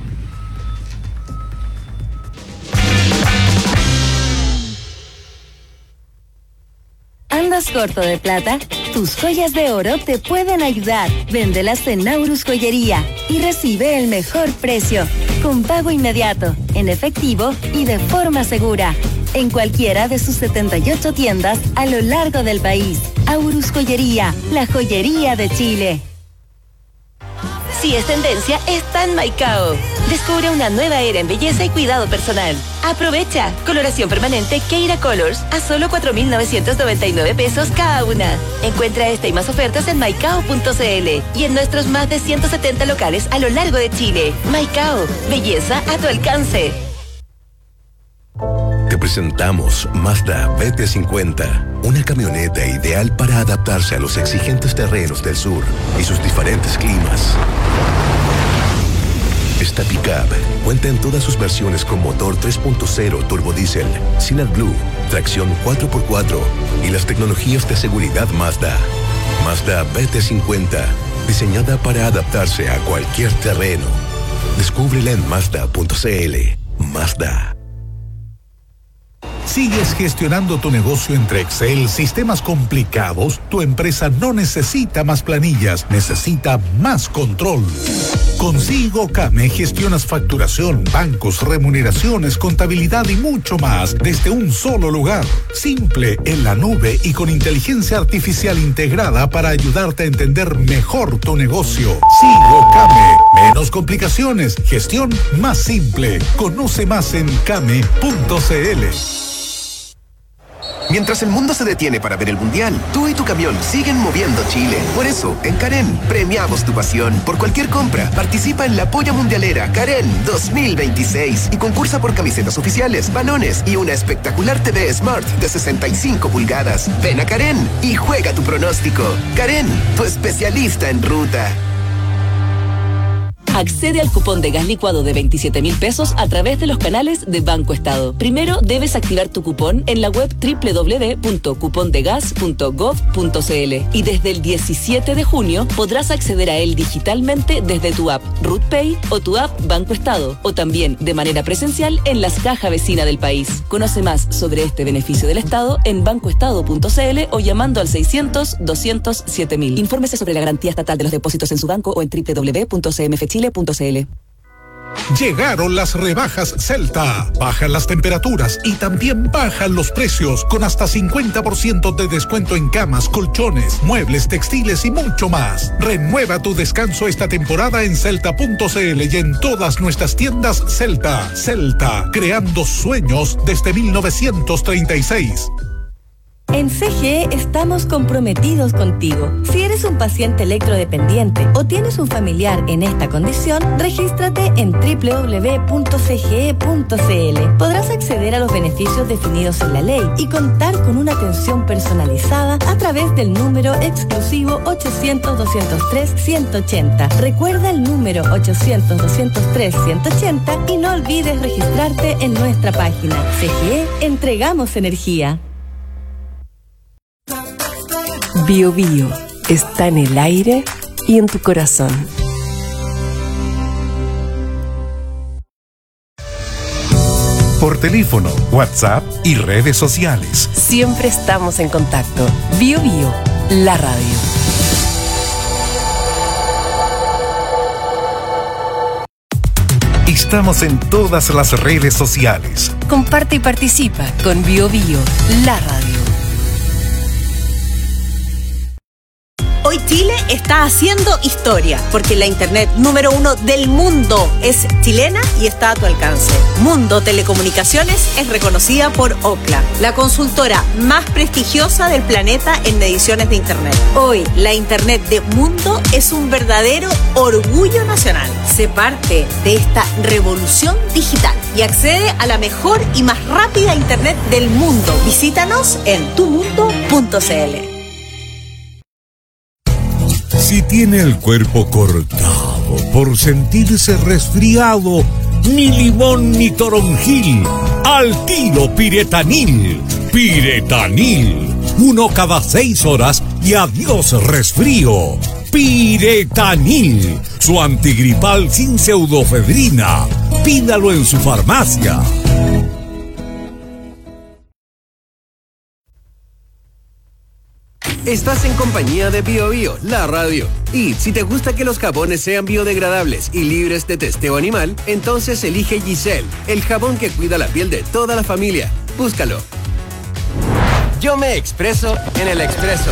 ¿Andas corto de plata? Tus joyas de oro te pueden ayudar. Véndelas en Naurus Joyería y recibe el mejor precio, con pago inmediato, en efectivo y de forma segura. En cualquiera de sus setenta y ocho tiendas a lo largo del país. Aurus Joyería, la joyería de Chile. Si es tendencia, está en Maicao. Descubre una nueva era en belleza y cuidado personal. Aprovecha. Coloración permanente Keira Colors a solo cuatro mil novecientos noventa y nueve pesos cada una. Encuentra esta y más ofertas en maicao punto c l y en nuestros más de ciento setenta locales a lo largo de Chile. Maicao, belleza a tu alcance. Te presentamos Mazda B T cincuenta, una camioneta ideal para adaptarse a los exigentes terrenos del sur y sus diferentes climas. Esta pickup cuenta en todas sus versiones con motor tres punto cero turbodiesel, sin AdBlue, tracción cuatro por cuatro y las tecnologías de seguridad Mazda. Mazda B T cincuenta, diseñada para adaptarse a cualquier terreno. Descúbrela en mazda punto c l. Mazda. ¿Sigues gestionando tu negocio entre Excel, sistemas complicados? Tu empresa no necesita más planillas, necesita más control. Con SigoCame gestionas facturación, bancos, remuneraciones, contabilidad y mucho más desde un solo lugar. Simple, en la nube y con inteligencia artificial integrada para ayudarte a entender mejor tu negocio. SigoCame. Menos complicaciones, gestión más simple. Conoce más en came punto c l. Mientras el mundo se detiene para ver el Mundial, tú y tu camión siguen moviendo Chile. Por eso, en Karen, premiamos tu pasión. Por cualquier compra, participa en la Polla Mundialera Karen dos mil veintiséis y concursa por camisetas oficiales, balones y una espectacular T V Smart de sesenta y cinco pulgadas. Ven a Karen y juega tu pronóstico. Karen, tu especialista en ruta. Accede al cupón de gas licuado de veintisiete mil pesos a través de los canales de Banco Estado. Primero debes activar tu cupón en la web doble u doble u doble u punto cupondegas punto gov punto c l y desde el diecisiete de junio podrás acceder a él digitalmente desde tu app RootPay o tu app Banco Estado o también de manera presencial en las cajas vecinas del país. Conoce más sobre este beneficio del Estado en bancoestado punto c l o llamando al seiscientos, doscientos siete mil. Infórmese sobre la garantía estatal de los depósitos en su banco o en doble u doble u doble u punto c m f chile punto c l. Llegaron las rebajas Celta. Bajan las temperaturas y también bajan los precios con hasta cincuenta por ciento de descuento en camas, colchones, muebles, textiles y mucho más. Renueva tu descanso esta temporada en celta punto c l y en todas nuestras tiendas Celta. Celta, creando sueños desde mil novecientos treinta y seis. En C G E estamos comprometidos contigo. Si eres un paciente electrodependiente o tienes un familiar en esta condición, regístrate en doble u doble u doble u punto c g e punto c l. Podrás acceder a los beneficios definidos en la ley y contar con una atención personalizada a través del número exclusivo ochocientos, doscientos tres, ciento ochenta. Recuerda el número ochocientos, doscientos tres, ciento ochenta y no olvides registrarte en nuestra página. C G E, entregamos energía. Bio Bio está en el aire y en tu corazón. Por teléfono, WhatsApp y redes sociales. Siempre estamos en contacto. Bio Bio, la radio. Estamos en todas las redes sociales. Comparte y participa con Bio Bio, la radio. Hoy Chile está haciendo historia, porque la internet número uno del mundo es chilena y está a tu alcance. Mundo Telecomunicaciones es reconocida por Ookla, la consultora más prestigiosa del planeta en mediciones de internet. Hoy, la internet de Mundo es un verdadero orgullo nacional. Sé parte de esta revolución digital y accede a la mejor y más rápida internet del mundo. Visítanos en tu mundo punto c l. Si tiene el cuerpo cortado por sentirse resfriado, ni limón ni toronjil, al tiro Piretanil. Piretanil, uno cada seis horas y adiós resfrío. Piretanil, su antigripal sin pseudofedrina. Pídalo en su farmacia. Estás en compañía de Bio Bio, la radio. Y si te gusta que los jabones sean biodegradables y libres de testeo animal, entonces elige Giselle, el jabón que cuida la piel de toda la familia. Búscalo. Yo me expreso en el expreso.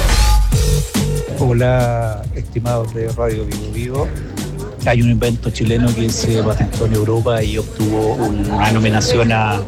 Hola, estimados de Radio Bio Bio. Hay un invento chileno que se patentó en Europa y obtuvo una nominación a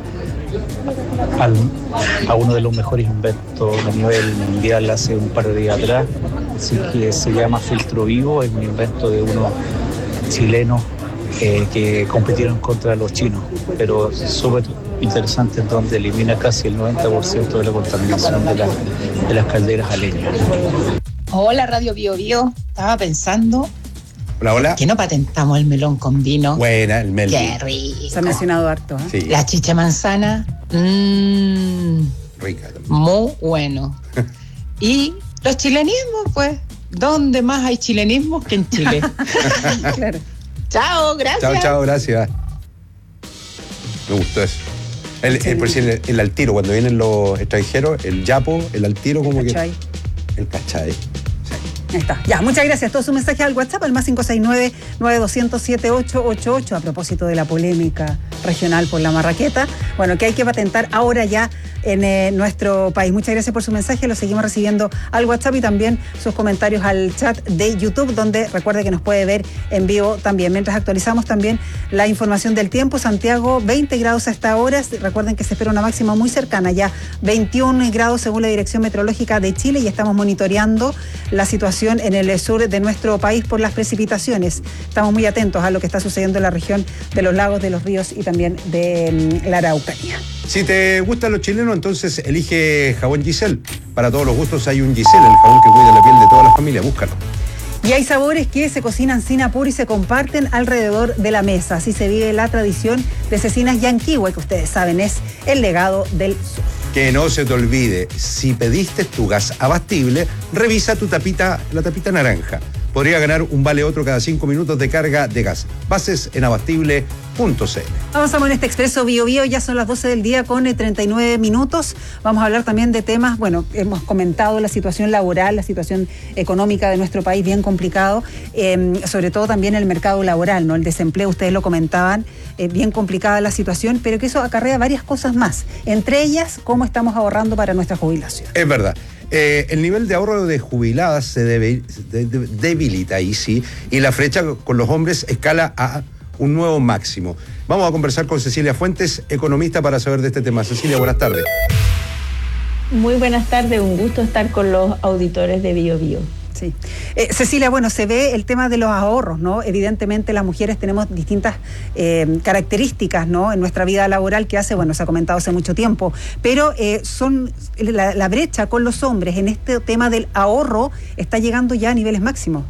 Al, a uno de los mejores inventos a nivel mundial hace un par de días atrás, así que se llama Filtro Vivo. Es un invento de unos chilenos eh, que compitieron contra los chinos, pero súper interesante, en donde elimina casi el noventa por ciento de la contaminación de, la, de las calderas a leña. Hola Radio Bio Bio, estaba pensando Hola, hola. que no patentamos el melón con vino. Buena, el melón. Qué rico. Se ha mencionado harto, ¿eh? Sí. La chicha manzana, mmm, rica también. Muy bueno. Y los chilenismos, pues, ¿dónde más hay chilenismos que en Chile? Claro. Chao, gracias. Chao, chao, gracias. Me gustó eso. El, el, por decir, el, el al tiro, cuando vienen los extranjeros, el yapo, el al tiro, como ¿Cachai? que. El cachai. Ahí está. Ya, muchas gracias. Todo su mensaje al WhatsApp, al más cinco seis nueve, nueve dos cero cero, siete ocho ocho ocho, a propósito de la polémica regional por la marraqueta. Bueno, que hay que patentar ahora ya en eh, nuestro país. Muchas gracias por su mensaje. Lo seguimos recibiendo al WhatsApp y también sus comentarios al chat de YouTube, donde recuerde que nos puede ver en vivo también. Mientras actualizamos también la información del tiempo, Santiago, veinte grados a esta hora. Recuerden que se espera una máxima muy cercana, ya veintiún grados según la Dirección Meteorológica de Chile, y estamos monitoreando la situación en el sur de nuestro país por las precipitaciones. Estamos muy atentos a lo que está sucediendo en la región de los lagos, de los ríos y también de la Araucanía. Si te gustan los chilenos, entonces elige jabón Giselle. Para todos los gustos hay un Giselle, el jabón que cuida la piel de toda la familia. Búscalo. Y hay sabores que se cocinan sin apuro y se comparten alrededor de la mesa. Así se vive la tradición de Cecinas Yanquihue, que ustedes saben es el legado del sur. Que no se te olvide, si pediste tu gas abastible, revisa tu tapita, la tapita naranja. Podría ganar un vale otro cada cinco minutos de carga de gas. Bases en abastible punto c l. Avanzamos en este Expreso Bio Bio, ya son las doce del día con treinta y nueve minutos. Vamos a hablar también de temas, bueno, hemos comentado la situación laboral, la situación económica de nuestro país bien complicado, eh, sobre todo también el mercado laboral, ¿no? El desempleo, ustedes lo comentaban, eh, bien complicada la situación, pero que eso acarrea varias cosas más, entre ellas cómo estamos ahorrando para nuestra jubilación. Es verdad. Eh, el nivel de ahorro de jubiladas se debe, de, de, debilita ahí sí, y la brecha con los hombres escala a un nuevo máximo. Vamos a conversar con Cecilia Fuentes, economista, para saber de este tema. Cecilia, buenas tardes. Muy buenas tardes, un gusto estar con los auditores de Bio Bio. Sí. Eh, Cecilia, bueno, se ve el tema de los ahorros, ¿no? Evidentemente las mujeres tenemos distintas eh, características, ¿no? En nuestra vida laboral que hace, bueno, se ha comentado hace mucho tiempo, pero eh, son la, la brecha con los hombres en este tema del ahorro está llegando ya a niveles máximos.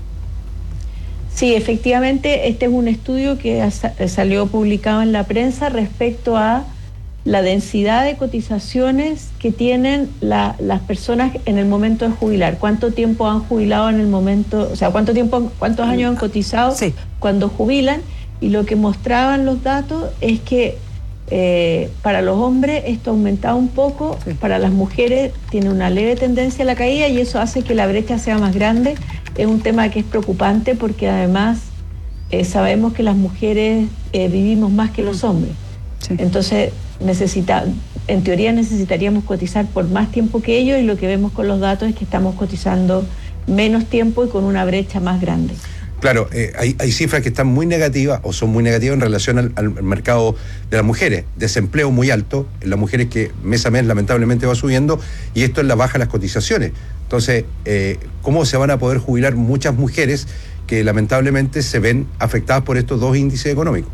Sí, efectivamente, este es un estudio que salió publicado en la prensa respecto a la densidad de cotizaciones que tienen la, las personas en el momento de jubilar. ¿Cuánto tiempo han jubilado en el momento, o sea, cuánto tiempo, cuántos años han cotizado sí. cuando jubilan? Y lo que mostraban los datos es que eh, para los hombres esto ha aumentado un poco, sí. para las mujeres tiene una leve tendencia a la caída y eso hace que la brecha sea más grande. Es un tema que es preocupante porque además eh, sabemos que las mujeres eh, vivimos más que los hombres. Sí. Entonces, necesita, en teoría necesitaríamos cotizar por más tiempo que ellos y lo que vemos con los datos es que estamos cotizando menos tiempo y con una brecha más grande. Claro, eh, hay, hay cifras que están muy negativas o son muy negativas en relación al, al mercado de las mujeres. Desempleo muy alto, en las mujeres que mes a mes lamentablemente va subiendo y esto es la baja de las cotizaciones. Entonces, eh, ¿cómo se van a poder jubilar muchas mujeres que lamentablemente se ven afectadas por estos dos índices económicos?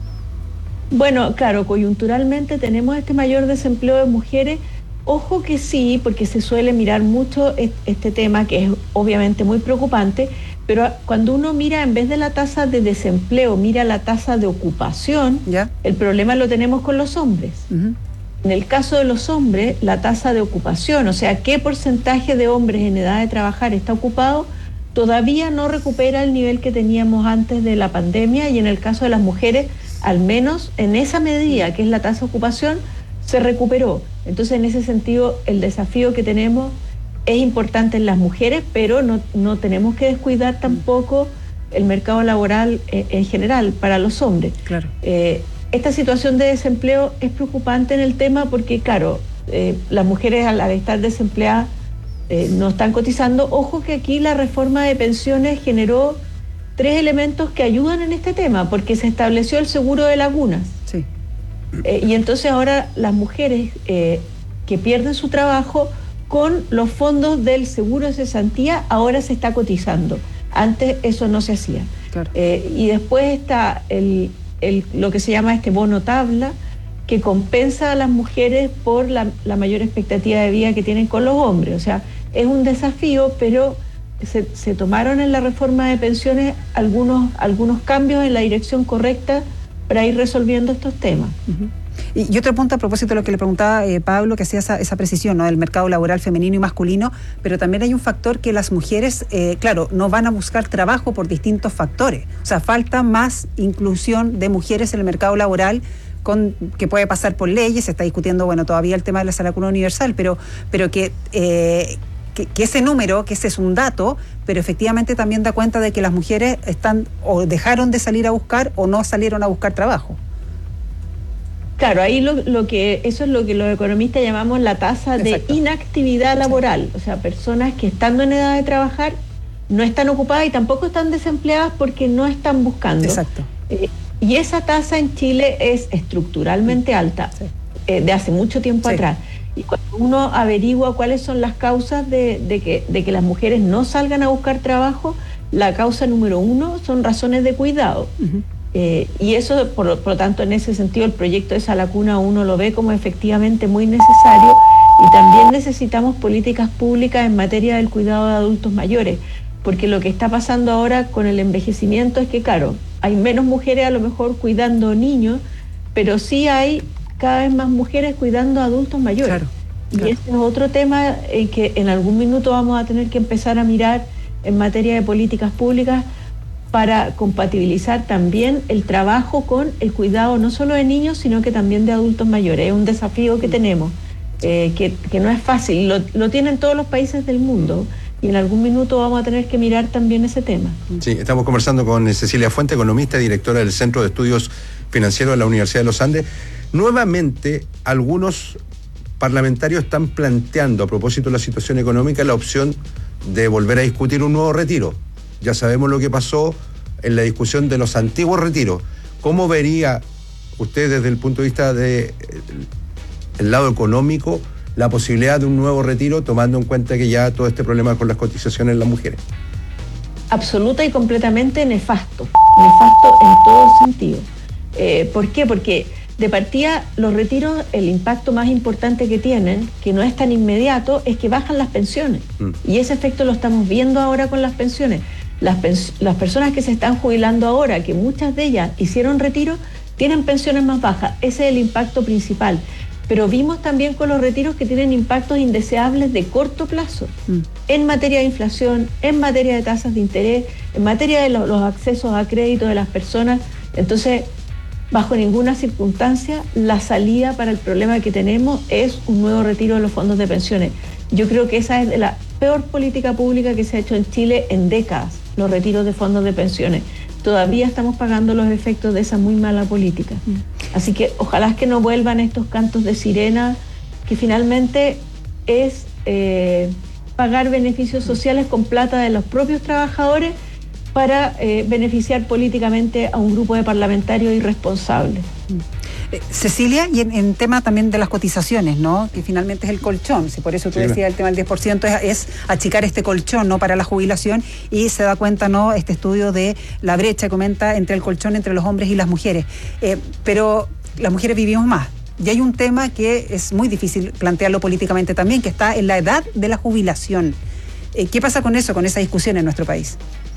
Bueno, claro, coyunturalmente tenemos este mayor desempleo de mujeres. Ojo que sí, porque se suele mirar mucho este tema, que es obviamente muy preocupante, pero cuando uno mira, en vez de la tasa de desempleo, mira la tasa de ocupación, ¿ya? El problema lo tenemos con los hombres. Uh-huh. En el caso de los hombres, la tasa de ocupación, o sea, qué porcentaje de hombres en edad de trabajar está ocupado, todavía no recupera el nivel que teníamos antes de la pandemia, y en el caso de las mujeres, al menos en esa medida que es la tasa de ocupación, se recuperó. Entonces, en ese sentido, el desafío que tenemos es importante en las mujeres, pero no, no tenemos que descuidar tampoco el mercado laboral eh, en general para los hombres. Claro. Eh, esta situación de desempleo es preocupante en el tema porque, claro, eh, las mujeres al estar desempleadas eh, no están cotizando. Ojo que aquí la reforma de pensiones generó tres elementos que ayudan en este tema, porque se estableció el seguro de lagunas. Sí. Eh, y entonces ahora las mujeres eh, que pierden su trabajo con los fondos del seguro de cesantía, ahora se está cotizando. Antes eso no se hacía. Claro. Eh, y después está el, el, lo que se llama este bono tabla, que compensa a las mujeres por la, la mayor expectativa de vida que tienen con los hombres. O sea, es un desafío, pero Se, se tomaron en la reforma de pensiones algunos, algunos cambios en la dirección correcta para ir resolviendo estos temas. Uh-huh. Y, y otro punto a propósito de lo que le preguntaba eh, Pablo, que hacía esa, esa precisión, ¿no?, del mercado laboral femenino y masculino, pero también hay un factor que las mujeres, eh, claro, no van a buscar trabajo por distintos factores. O sea, falta más inclusión de mujeres en el mercado laboral, con, que puede pasar por leyes. Se está discutiendo, bueno, todavía el tema de la sala cuna universal, pero, pero que... Eh, Que, que ese número, que ese es un dato, pero efectivamente también da cuenta de que las mujeres están o dejaron de salir a buscar o no salieron a buscar trabajo. Claro, ahí lo, lo que eso es lo que los economistas llamamos la tasa Exacto. de inactividad laboral. Exacto. O sea, personas que estando en edad de trabajar no están ocupadas y tampoco están desempleadas porque no están buscando. Exacto. Eh, y esa tasa en Chile es estructuralmente alta, sí. eh, de hace mucho tiempo sí. atrás. Y cuando uno averigua cuáles son las causas de, de, que, de que las mujeres no salgan a buscar trabajo, la causa número uno son razones de cuidado. Uh-huh. Eh, y eso, por, por lo tanto, en ese sentido, el proyecto de Sala Cuna uno lo ve como efectivamente muy necesario, y también necesitamos políticas públicas en materia del cuidado de adultos mayores, porque lo que está pasando ahora con el envejecimiento es que, claro, hay menos mujeres a lo mejor cuidando niños, pero sí hay cada vez más mujeres cuidando a adultos mayores. Claro, claro. Y este es otro tema eh, que en algún minuto vamos a tener que empezar a mirar en materia de políticas públicas para compatibilizar también el trabajo con el cuidado no solo de niños, sino que también de adultos mayores. Es un desafío que tenemos, eh, que, que no es fácil. Lo, lo tienen todos los países del mundo, y en algún minuto vamos a tener que mirar también ese tema. Sí, estamos conversando con Cecilia Fuente, economista y directora del Centro de Estudios Financieros de la Universidad de los Andes. Nuevamente, algunos parlamentarios están planteando, a propósito de la situación económica, la opción de volver a discutir un nuevo retiro. Ya sabemos lo que pasó en la discusión de los antiguos retiros. ¿Cómo vería usted, desde el punto de vista del lado económico, la posibilidad de un nuevo retiro, tomando en cuenta que ya todo este problema con las cotizaciones en las mujeres? Absoluta y completamente nefasto, nefasto en todo sentido. Eh, ¿Por qué? Porque de partida los retiros, el impacto más importante que tienen, que no es tan inmediato, es que bajan las pensiones. Mm. Y ese efecto lo estamos viendo ahora con las pensiones. Las, pens- las personas que se están jubilando ahora, que muchas de ellas hicieron retiro, tienen pensiones más bajas. Ese es el impacto principal. Pero vimos también con los retiros que tienen impactos indeseables de corto plazo, mm. en materia de inflación, en materia de tasas de interés, en materia de lo- los accesos a crédito de las personas. Entonces, bajo ninguna circunstancia, la salida para el problema que tenemos es un nuevo retiro de los fondos de pensiones. Yo creo que esa es de la peor política pública que se ha hecho en Chile en décadas, los retiros de fondos de pensiones. Todavía estamos pagando los efectos de esa muy mala política. Mm. Así que ojalá que no vuelvan estos cantos de sirena, que finalmente es eh, pagar beneficios sociales con plata de los propios trabajadores para eh, beneficiar políticamente a un grupo de parlamentarios irresponsables. Eh, Cecilia, y en, en tema también de las cotizaciones, ¿no? Que finalmente es el colchón, si por eso tú sí, decías el tema del diez por ciento es, es achicar este colchón, ¿no? Para la jubilación, y se da cuenta, ¿no? Este estudio de la brecha que comenta entre el colchón entre los hombres y las mujeres. Eh, pero las mujeres vivimos más. Y hay un tema que es muy difícil plantearlo políticamente también, que está en la edad de la jubilación. Eh, ¿Qué pasa con eso, con esa discusión en nuestro país?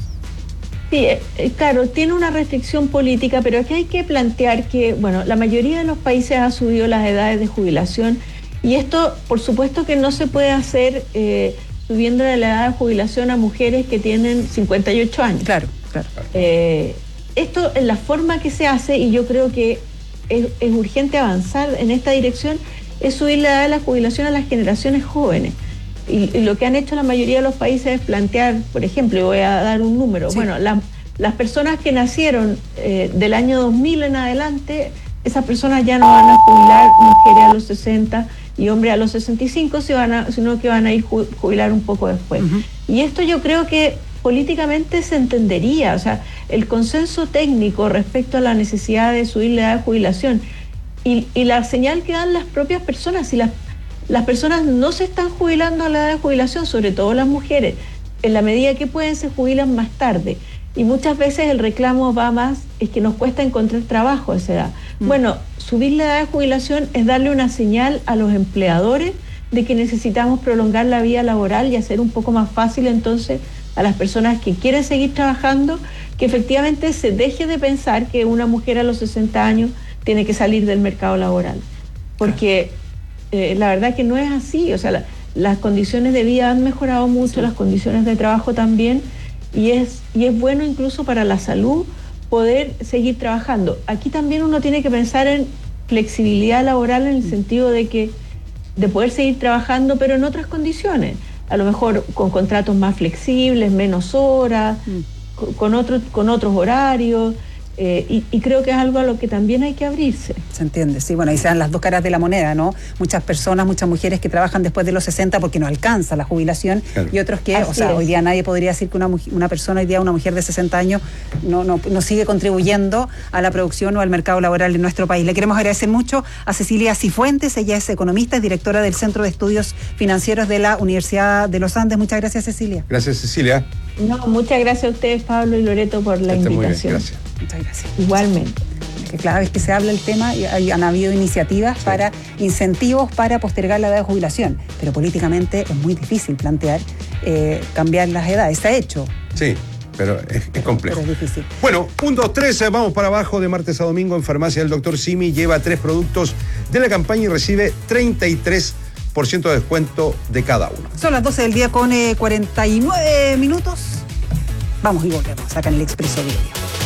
Sí, eh, claro, tiene una restricción política, pero aquí hay que plantear que, bueno, la mayoría de los países ha subido las edades de jubilación y esto, por supuesto que no se puede hacer eh, subiendo la edad de jubilación a mujeres que tienen cincuenta y ocho años. Claro, claro. Eh, esto en la forma que se hace, y yo creo que es, es urgente avanzar en esta dirección, es subir la edad de la jubilación a las generaciones jóvenes. Y, y lo que han hecho la mayoría de los países es plantear, por ejemplo, y voy a dar un número, sí. bueno, la, las personas que nacieron eh, del año dos mil en adelante, esas personas ya no van a jubilar, mujeres a los sesenta y hombres a los sesenta y cinco, se van a, sino que van a ir ju- jubilar un poco después. Uh-huh. Y esto yo creo que políticamente se entendería, o sea, el consenso técnico respecto a la necesidad de subir la edad de jubilación y, y la señal que dan las propias personas, si las Las personas no se están jubilando a la edad de jubilación, sobre todo las mujeres. En la medida que pueden, se jubilan más tarde. Y muchas veces el reclamo va más, es que nos cuesta encontrar trabajo a esa edad. Mm. Bueno, subir la edad de jubilación es darle una señal a los empleadores de que necesitamos prolongar la vida laboral y hacer un poco más fácil entonces a las personas que quieren seguir trabajando, que efectivamente se deje de pensar que una mujer a los sesenta años tiene que salir del mercado laboral. Porque... Eh, la verdad que no es así, o sea, la, las condiciones de vida han mejorado mucho, sí. Las condiciones de trabajo también, y es, y es bueno incluso para la salud poder seguir trabajando. Aquí también uno tiene que pensar en flexibilidad laboral en el sentido de que de poder seguir trabajando, pero en otras condiciones, a lo mejor con contratos más flexibles, menos horas, mm. con, otro, con otros horarios. Eh, y, y creo que es algo a lo que también hay que abrirse. Se entiende, sí, bueno, ahí se dan las dos caras de la moneda, ¿no? Muchas personas, muchas mujeres que trabajan después de los sesenta porque no alcanza la jubilación, claro. Y otros que, Así o sea, es. Hoy día nadie podría decir que una, una persona, hoy día una mujer de sesenta años no, no, no sigue contribuyendo a la producción o al mercado laboral en nuestro país. Le queremos agradecer mucho a Cecilia Cifuentes, ella es economista, es directora del Centro de Estudios Financieros de la Universidad de los Andes. Muchas gracias, Cecilia. Gracias, Cecilia. No, muchas gracias a ustedes, Pablo y Loreto, por la Está invitación. Muy bien, gracias. Muchas gracias. Igualmente. Que cada vez que se habla el tema, hay, han habido iniciativas sí. para incentivos para postergar la edad de jubilación, pero políticamente es muy difícil plantear eh, cambiar las edades. Se ha hecho. Sí, pero es, es complejo. Pero es difícil. Bueno, un, dos, tres, vamos para abajo. De martes a domingo en Farmacia del Doctor Simi lleva tres productos de la campaña y recibe treinta y tres por ciento de descuento de cada uno. Son las doce del día con eh, cuarenta y nueve minutos. Vamos y volvemos. Sacan el Expreso Diario.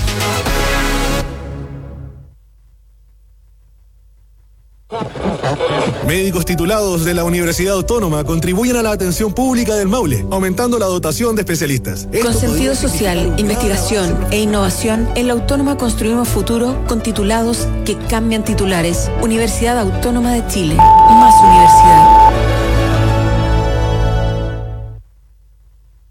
Médicos titulados de la Universidad Autónoma contribuyen a la atención pública del Maule, aumentando la dotación de especialistas. Con sentido social, investigación e innovación, en la Autónoma construimos futuro con titulados que cambian titulares. Universidad Autónoma de Chile. Más universidad.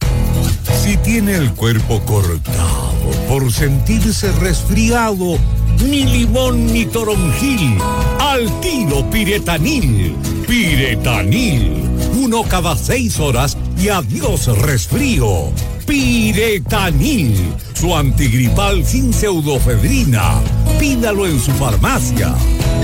Si tiene el cuerpo cortado por sentirse resfriado, ni limón ni toronjil. Al tiro Piretanil. Piretanil. Uno cada seis horas y adiós resfrío. Piretanil. Su antigripal sin pseudofedrina. Pídalo en su farmacia.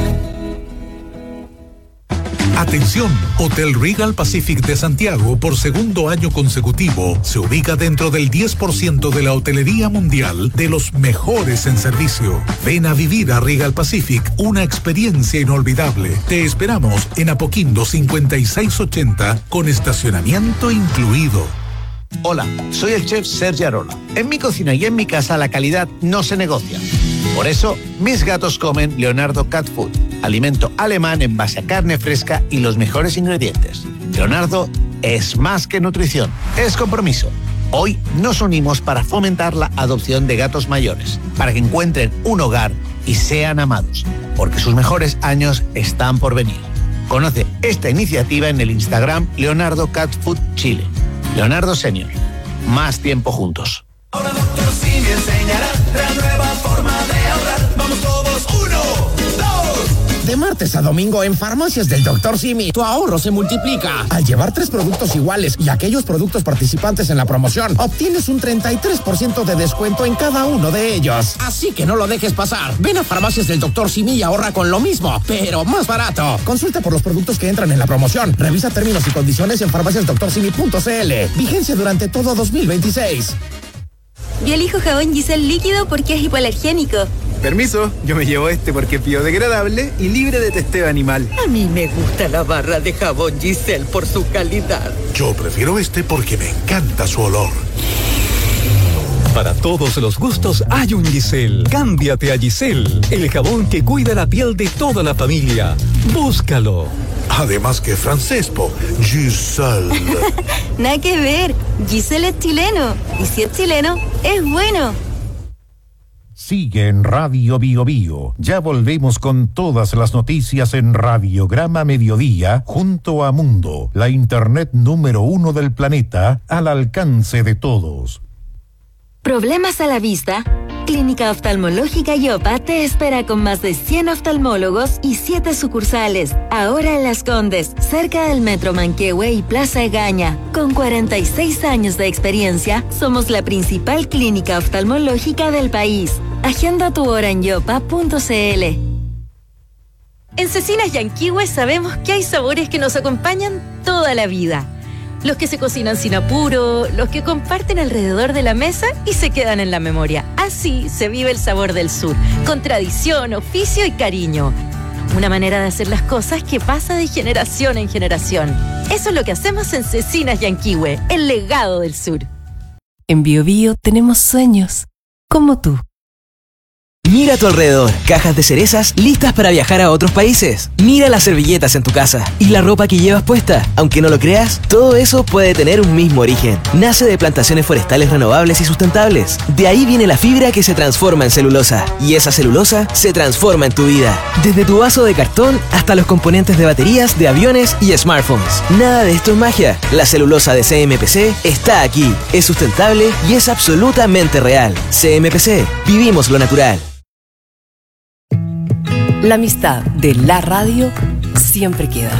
Atención, Hotel Regal Pacific de Santiago, por segundo año consecutivo, se ubica dentro del diez por ciento de la hotelería mundial de los mejores en servicio. Ven a vivir a Regal Pacific una experiencia inolvidable. Te esperamos en Apoquindo cincuenta y seis ochenta con estacionamiento incluido. Hola, soy el chef Sergio Arola. En mi cocina y en mi casa la calidad no se negocia. Por eso, mis gatos comen Leonardo Cat Food, alimento alemán en base a carne fresca y los mejores ingredientes. Leonardo es más que nutrición, es compromiso. Hoy nos unimos para fomentar la adopción de gatos mayores, para que encuentren un hogar y sean amados, porque sus mejores años están por venir. Conoce esta iniciativa en el Instagram Leonardo Cat Food Chile. Leonardo Senior, más tiempo juntos. Ahora Doctor Simi enseñará la nueva forma de ahorrar. Vamos todos, uno, dos. De martes a domingo en Farmacias del Doctor Simi, tu ahorro se multiplica. Al llevar tres productos iguales y aquellos productos participantes en la promoción, obtienes un treinta y tres por ciento de descuento en cada uno de ellos. Así que no lo dejes pasar. Ven a Farmacias del Doctor Simi y ahorra con lo mismo, pero más barato. Consulta por los productos que entran en la promoción. Revisa términos y condiciones en farmacias doctor simi punto c l. Vigencia durante todo dos mil veintiséis. Yo elijo jabón Giselle líquido porque es hipoalergénico. Permiso, yo me llevo este porque es biodegradable y libre de testeo animal. A mí me gusta la barra de jabón Giselle por su calidad. Yo prefiero este porque me encanta su olor. Para todos los gustos hay un Giselle. Cámbiate a Giselle, el jabón que cuida la piel de toda la familia. Búscalo. Además que francés, po. Giselle. Nada que ver. Giselle es chileno. Y si es chileno, es bueno. Sigue en Radio Bio Bio. Ya volvemos con todas las noticias en Radiograma Mediodía junto a Mundo, la internet número uno del planeta, al alcance de todos. ¿Problemas a la vista? Clínica Oftalmológica Yopa te espera con más de cien oftalmólogos y siete sucursales. Ahora en Las Condes, cerca del Metro Manquehue y Plaza Egaña. Con cuarenta y seis años de experiencia, somos la principal clínica oftalmológica del país. Agenda tu hora en yopa punto c l. En Cecinas Yanquihue sabemos que hay sabores que nos acompañan toda la vida. Los que se cocinan sin apuro, los que comparten alrededor de la mesa y se quedan en la memoria. Así se vive el sabor del sur, con tradición, oficio y cariño. Una manera de hacer las cosas que pasa de generación en generación. Eso es lo que hacemos en Cecinas Yanquihue, el legado del sur. En Bio Bio tenemos sueños, como tú. Mira a tu alrededor, cajas de cerezas listas para viajar a otros países. Mira las servilletas en tu casa y la ropa que llevas puesta. Aunque no lo creas, todo eso puede tener un mismo origen. Nace de plantaciones forestales renovables y sustentables. De ahí viene la fibra que se transforma en celulosa. Y esa celulosa se transforma en tu vida. Desde tu vaso de cartón hasta los componentes de baterías, de aviones y smartphones. Nada de esto es magia. La celulosa de C M P C está aquí. Es sustentable y es absolutamente real. C M P C. Vivimos lo natural. La amistad de la radio siempre queda.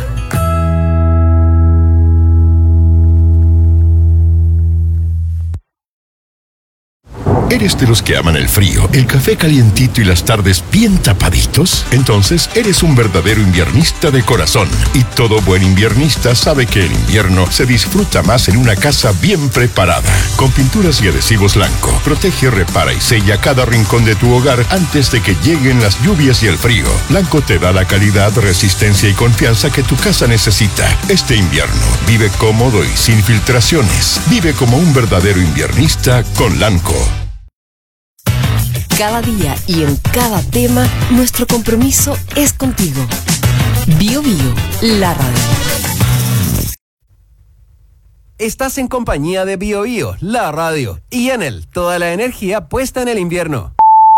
¿Eres de los que aman el frío, el café calientito y las tardes bien tapaditos? Entonces eres un verdadero inviernista de corazón. Y todo buen inviernista sabe que el invierno se disfruta más en una casa bien preparada. Con pinturas y adhesivos Lanco, protege, repara y sella cada rincón de tu hogar antes de que lleguen las lluvias y el frío. Lanco te da la calidad, resistencia y confianza que tu casa necesita. Este invierno, vive cómodo y sin filtraciones. Vive como un verdadero inviernista con Lanco. Cada día y en cada tema, nuestro compromiso es contigo. Bio Bio, la radio. Estás en compañía de Bio Bio, la radio. Y en él, toda la energía puesta en el invierno.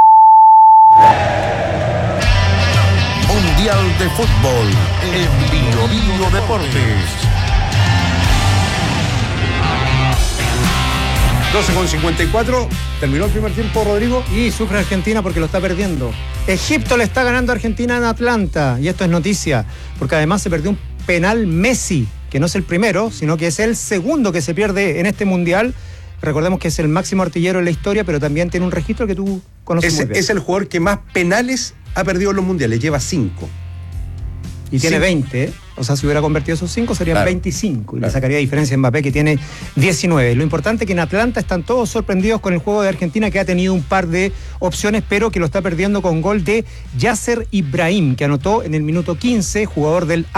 Mundial de Fútbol en Bio Bio Deportes. doce con cincuenta y cuatro. ¿Terminó el primer tiempo, Rodrigo? Y sufre Argentina porque lo está perdiendo. Egipto le está ganando a Argentina en Atlanta. Y esto es noticia, porque además se perdió un penal Messi, que no es el primero, sino que es el segundo que se pierde en este Mundial. Recordemos que es el máximo artillero en la historia, pero también tiene un registro que tú conoces Es, muy bien. es el jugador que más penales ha perdido en los mundiales, lleva cinco. Y tiene Sí. veinte, ¿eh? O sea, si hubiera convertido esos cinco serían Claro. veinticinco. Y Claro. le sacaría diferencia a Mbappé, que tiene diecinueve. Lo importante es que en Atlanta están todos sorprendidos con el juego de Argentina, que ha tenido un par de opciones, pero que lo está perdiendo con gol de Yasser Ibrahim, que anotó en el minuto quince, jugador del